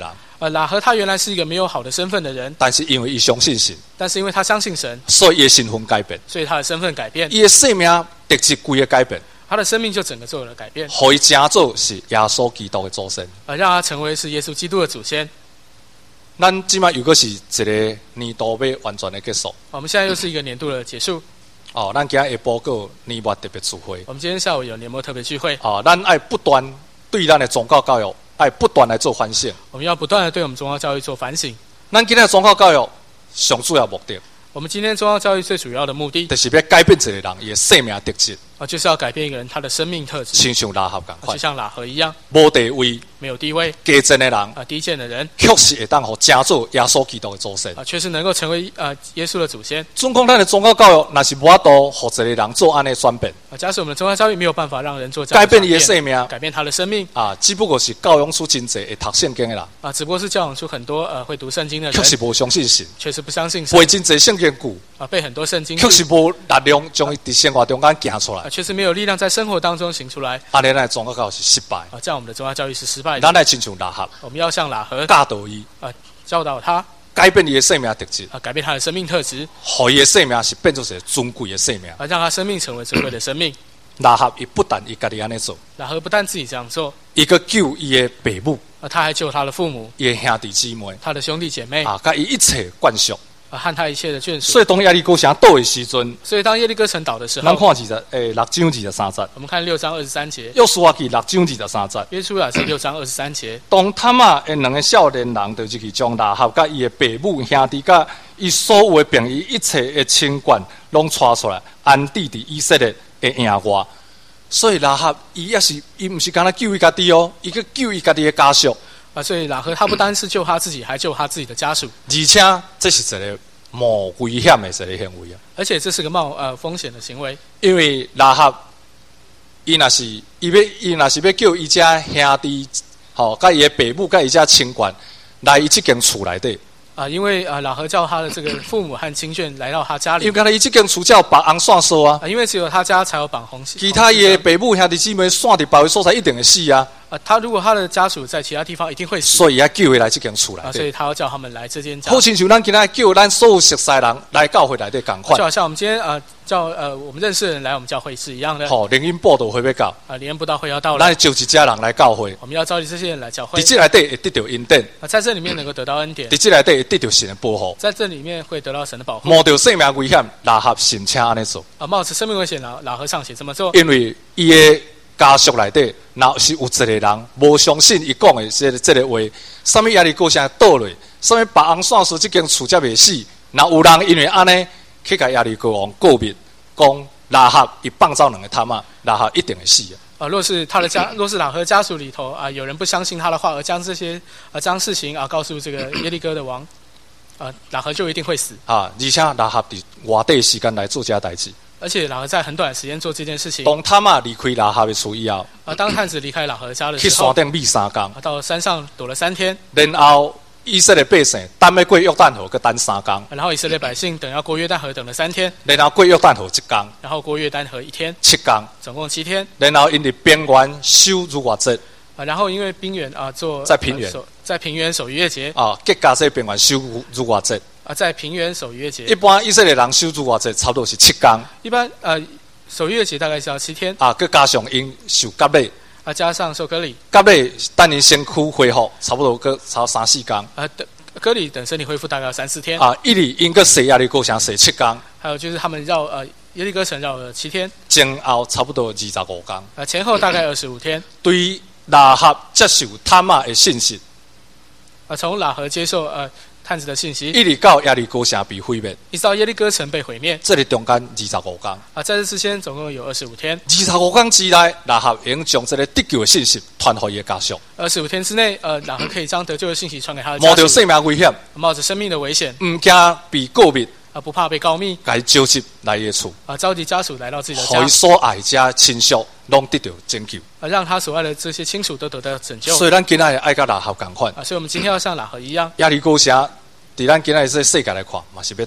呃，喇合他原来是一个没有好的身份的人， 但是因为伊相信神， 但是因为他相信神， 所以伊的身份改变， 所以他的身份改变， 伊的生命特质规个改变， 他的生命就整个做了改变， 互伊成做是耶稣基督的祖先。 呃，让他成为是耶稣基督的祖先。 咱即摆又阁是一个年度要完全的结束。 我们现在又是一个年度的结束。 哦，咱今日下晡有年末特别聚会。 我们今天下午有年末特别聚会。 哦，咱爱不断对咱的宗教教育，爱不断来做反省。 我们要不断的对我们宗教教育做反省。 咱今日的宗教教育上主要目的， 我们今天宗教教育最主要的目的， 就是要改变一个人伊的生命特质。 啊，就是要改变一个人他的生命特质， 亲像喇合共款， 就像喇合一样， 无地位、 没有地位、 低贱的人， 啊，低贱的人， 确实会当互成做耶稣基督的祖先。 啊，确实能够成为呃耶稣的祖先。 总讲咱的宗教教育，若是无法度互一个人做安尼转变， 啊，假使我们的宗教教育没有办法让人做这改变伊样的转的生命， 改变他的生命， 啊，只不过是教养出真侪会读圣经的人， 啊，只不过是教养出很多呃会读圣经的人， 确实无相信神， 确实不相信神， 背真侪圣经句， 啊，背很多圣经， 确实无力量将伊伫生活中间行出来啊，。确实没有力量在生活当中行出来， 安尼咱的宗教教育是失败， 啊，这样我们的宗教教育是失败的。 咱来亲像喇合， 我们要像喇合教导伊， 教导他， 改变伊的生命特质， 啊，改变他的生命特质， 互伊的生命是变做一个尊贵的生命。 啊，让他生命成为尊贵的生命。 喇合伊不但伊家己安尼做， 喇合不但自己这样做， 伊个救伊的父母， 啊，他还救他的父母、 伊的兄弟姊妹， 他的兄弟姐妹， 啊，甲伊一切灌属。 啊，和他一切的眷属。 所以当耶利哥城倒的时阵， 所以当耶利哥城倒的时咱候， 看二十诶六章二十三节， 我们看六章二十三节， 约书亚记六章二十三节。 约书亚记六章二十三节， 当他嘛，诶，两个少年人就入去将喇合甲伊的父母兄弟甲伊所有的朋友一切的亲眷，拢带出来，安置伫以色列的营外。所以喇合伊也是，伊毋是干那救伊家己哦，伊去救伊家己的家属。 啊，所以喇合他不单是救他自己，还救他自己的家属， 而且这是一个冒危险的一个行为啊！ 而且这是个冒呃风险的行为， 因为喇合伊若是伊要伊若是要叫伊遮兄弟，吼，甲伊的父母甲伊遮亲眷来伊即间厝内底。 啊，因为啊，喇合叫他的这个父母和亲眷来到他家里， 因为刚才伊即间厝才有绑红线锁啊， 啊，因为只有他家才有绑红线， 其他伊的父母兄弟姊妹线伫别位所在一定会死啊， 啊，他如果他的家属在其他地方一定会死， 所以要叫伊来即间厝内啊，所底。 以他要叫他们来这间家， 好亲像咱今仔叫咱所有熟悉人来教会内底共款就，好像我们今天呃叫呃我们认识的人来我们教会是一样的， 吼，灵音报道会要到， 啊，联布道会要到了， 咱召一家人来教会， 我们要召集这些人来教会伫，即内底会得到恩典， 啊，在这里面能够得到恩典伫，即内底会得到神的保护， 在这里面会得到神的保护， 冒着生命危险，喇合神请安尼做， 啊，冒着生命危险，老老和尚写这么做， 因为伊的家属内底，若是有一个人无相信伊讲的这个这个话，什么耶利哥城倒落，什么别红线树即间厝才袂死，若有人因为安尼去甲耶利哥王告密，讲喇合伊放走两个他妈，喇合一定会死啊！ 啊，若是他的家，若是喇合家属里头啊，有人不相信他的话，而将这些啊将事情啊告诉这个耶利哥的王，啊，喇合就一定会死， 啊，而且喇合伫外地时间来做这代志。 而且喇合在很短的时间做这件事情， 当他妈离开喇合的厝以后， 啊，当探子离开喇合家的去时候， 山顶秘三工， 啊，到山上躲了三天， 然后以色列百姓等要过约旦河，佮等三工， 然后以色列百姓等要过约旦河等了三天， 然后过约旦河一工， 然后过约旦河一天， 七工， 总共七天， 然后因伫边缘守逾越节。 啊，然后因为冰原啊做在平原呃守在平原守逾越节， 啊，结加这边缘守逾越节。 啊，在平原守逾越节一，般以色列人守逾越节差不多是七工， 一般呃守逾越节大概是要七天， 啊，佮加上因受割礼， 啊，加上受割礼， 割礼等因身躯恢复，差不多佮差三四工。 啊，等割礼等身体恢复大概要三四天， 啊，一里因佮西亚利过城西七工， 还有就是他们绕呃耶利哥城绕了七天， 前后差不多二十五工。 啊，前后大概二十五天， 对于喇合接受他玛的信息， 啊，从喇合接受呃探子的信息， 一直到亚利哥城被毁灭， 一直到耶利哥城被毁灭， 这里中间二十五工。 啊，在这之间总共有二十五天， 二十五工之内，喇合已经将这个得救的信息传给伊的家属， 二十五天之内，呃，喇合可以将得救的信息传给他的冒着家属， 生命危险， 冒着生命的危险， 唔惊被告密， 啊，不怕被告密， 该召集来伊的厝。 啊，召集家属来到自己的互伊家， 所爱遮亲属拢得到拯救， 啊，让他所爱的这些亲属都得到拯救， 所以咱今仔爱甲喇合共款。 啊，所以我们今天要像喇合一样， 亚利哥城伫咱今仔这世界来看，嘛是要倒了。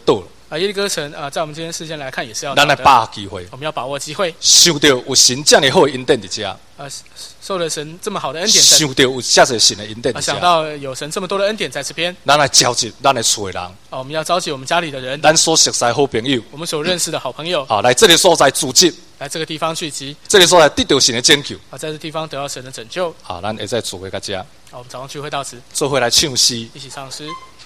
啊，耶利哥城啊，在我们今天事件来看也是要咱来把握机会， 我们要把握机会。 想到有神这样的好的恩典伫遮， 啊，受了神这么好的恩典在， 想到有这些神的恩典啊， 伫遮， 想到有神这么多的恩典在这边， 咱来召集咱的厝的人， 啊，我们要召集我们家里的人， 咱所熟悉的好朋友， 我们所认识的好朋友， 啊，来这个所在组织， 来这个地方聚集， 这个所在得到神的拯救， 啊，在这地方得到神的拯救。 啊，咱会在聚会到遮， 啊，我们早上聚会到此， 做伙来唱诗。 一起唱诗。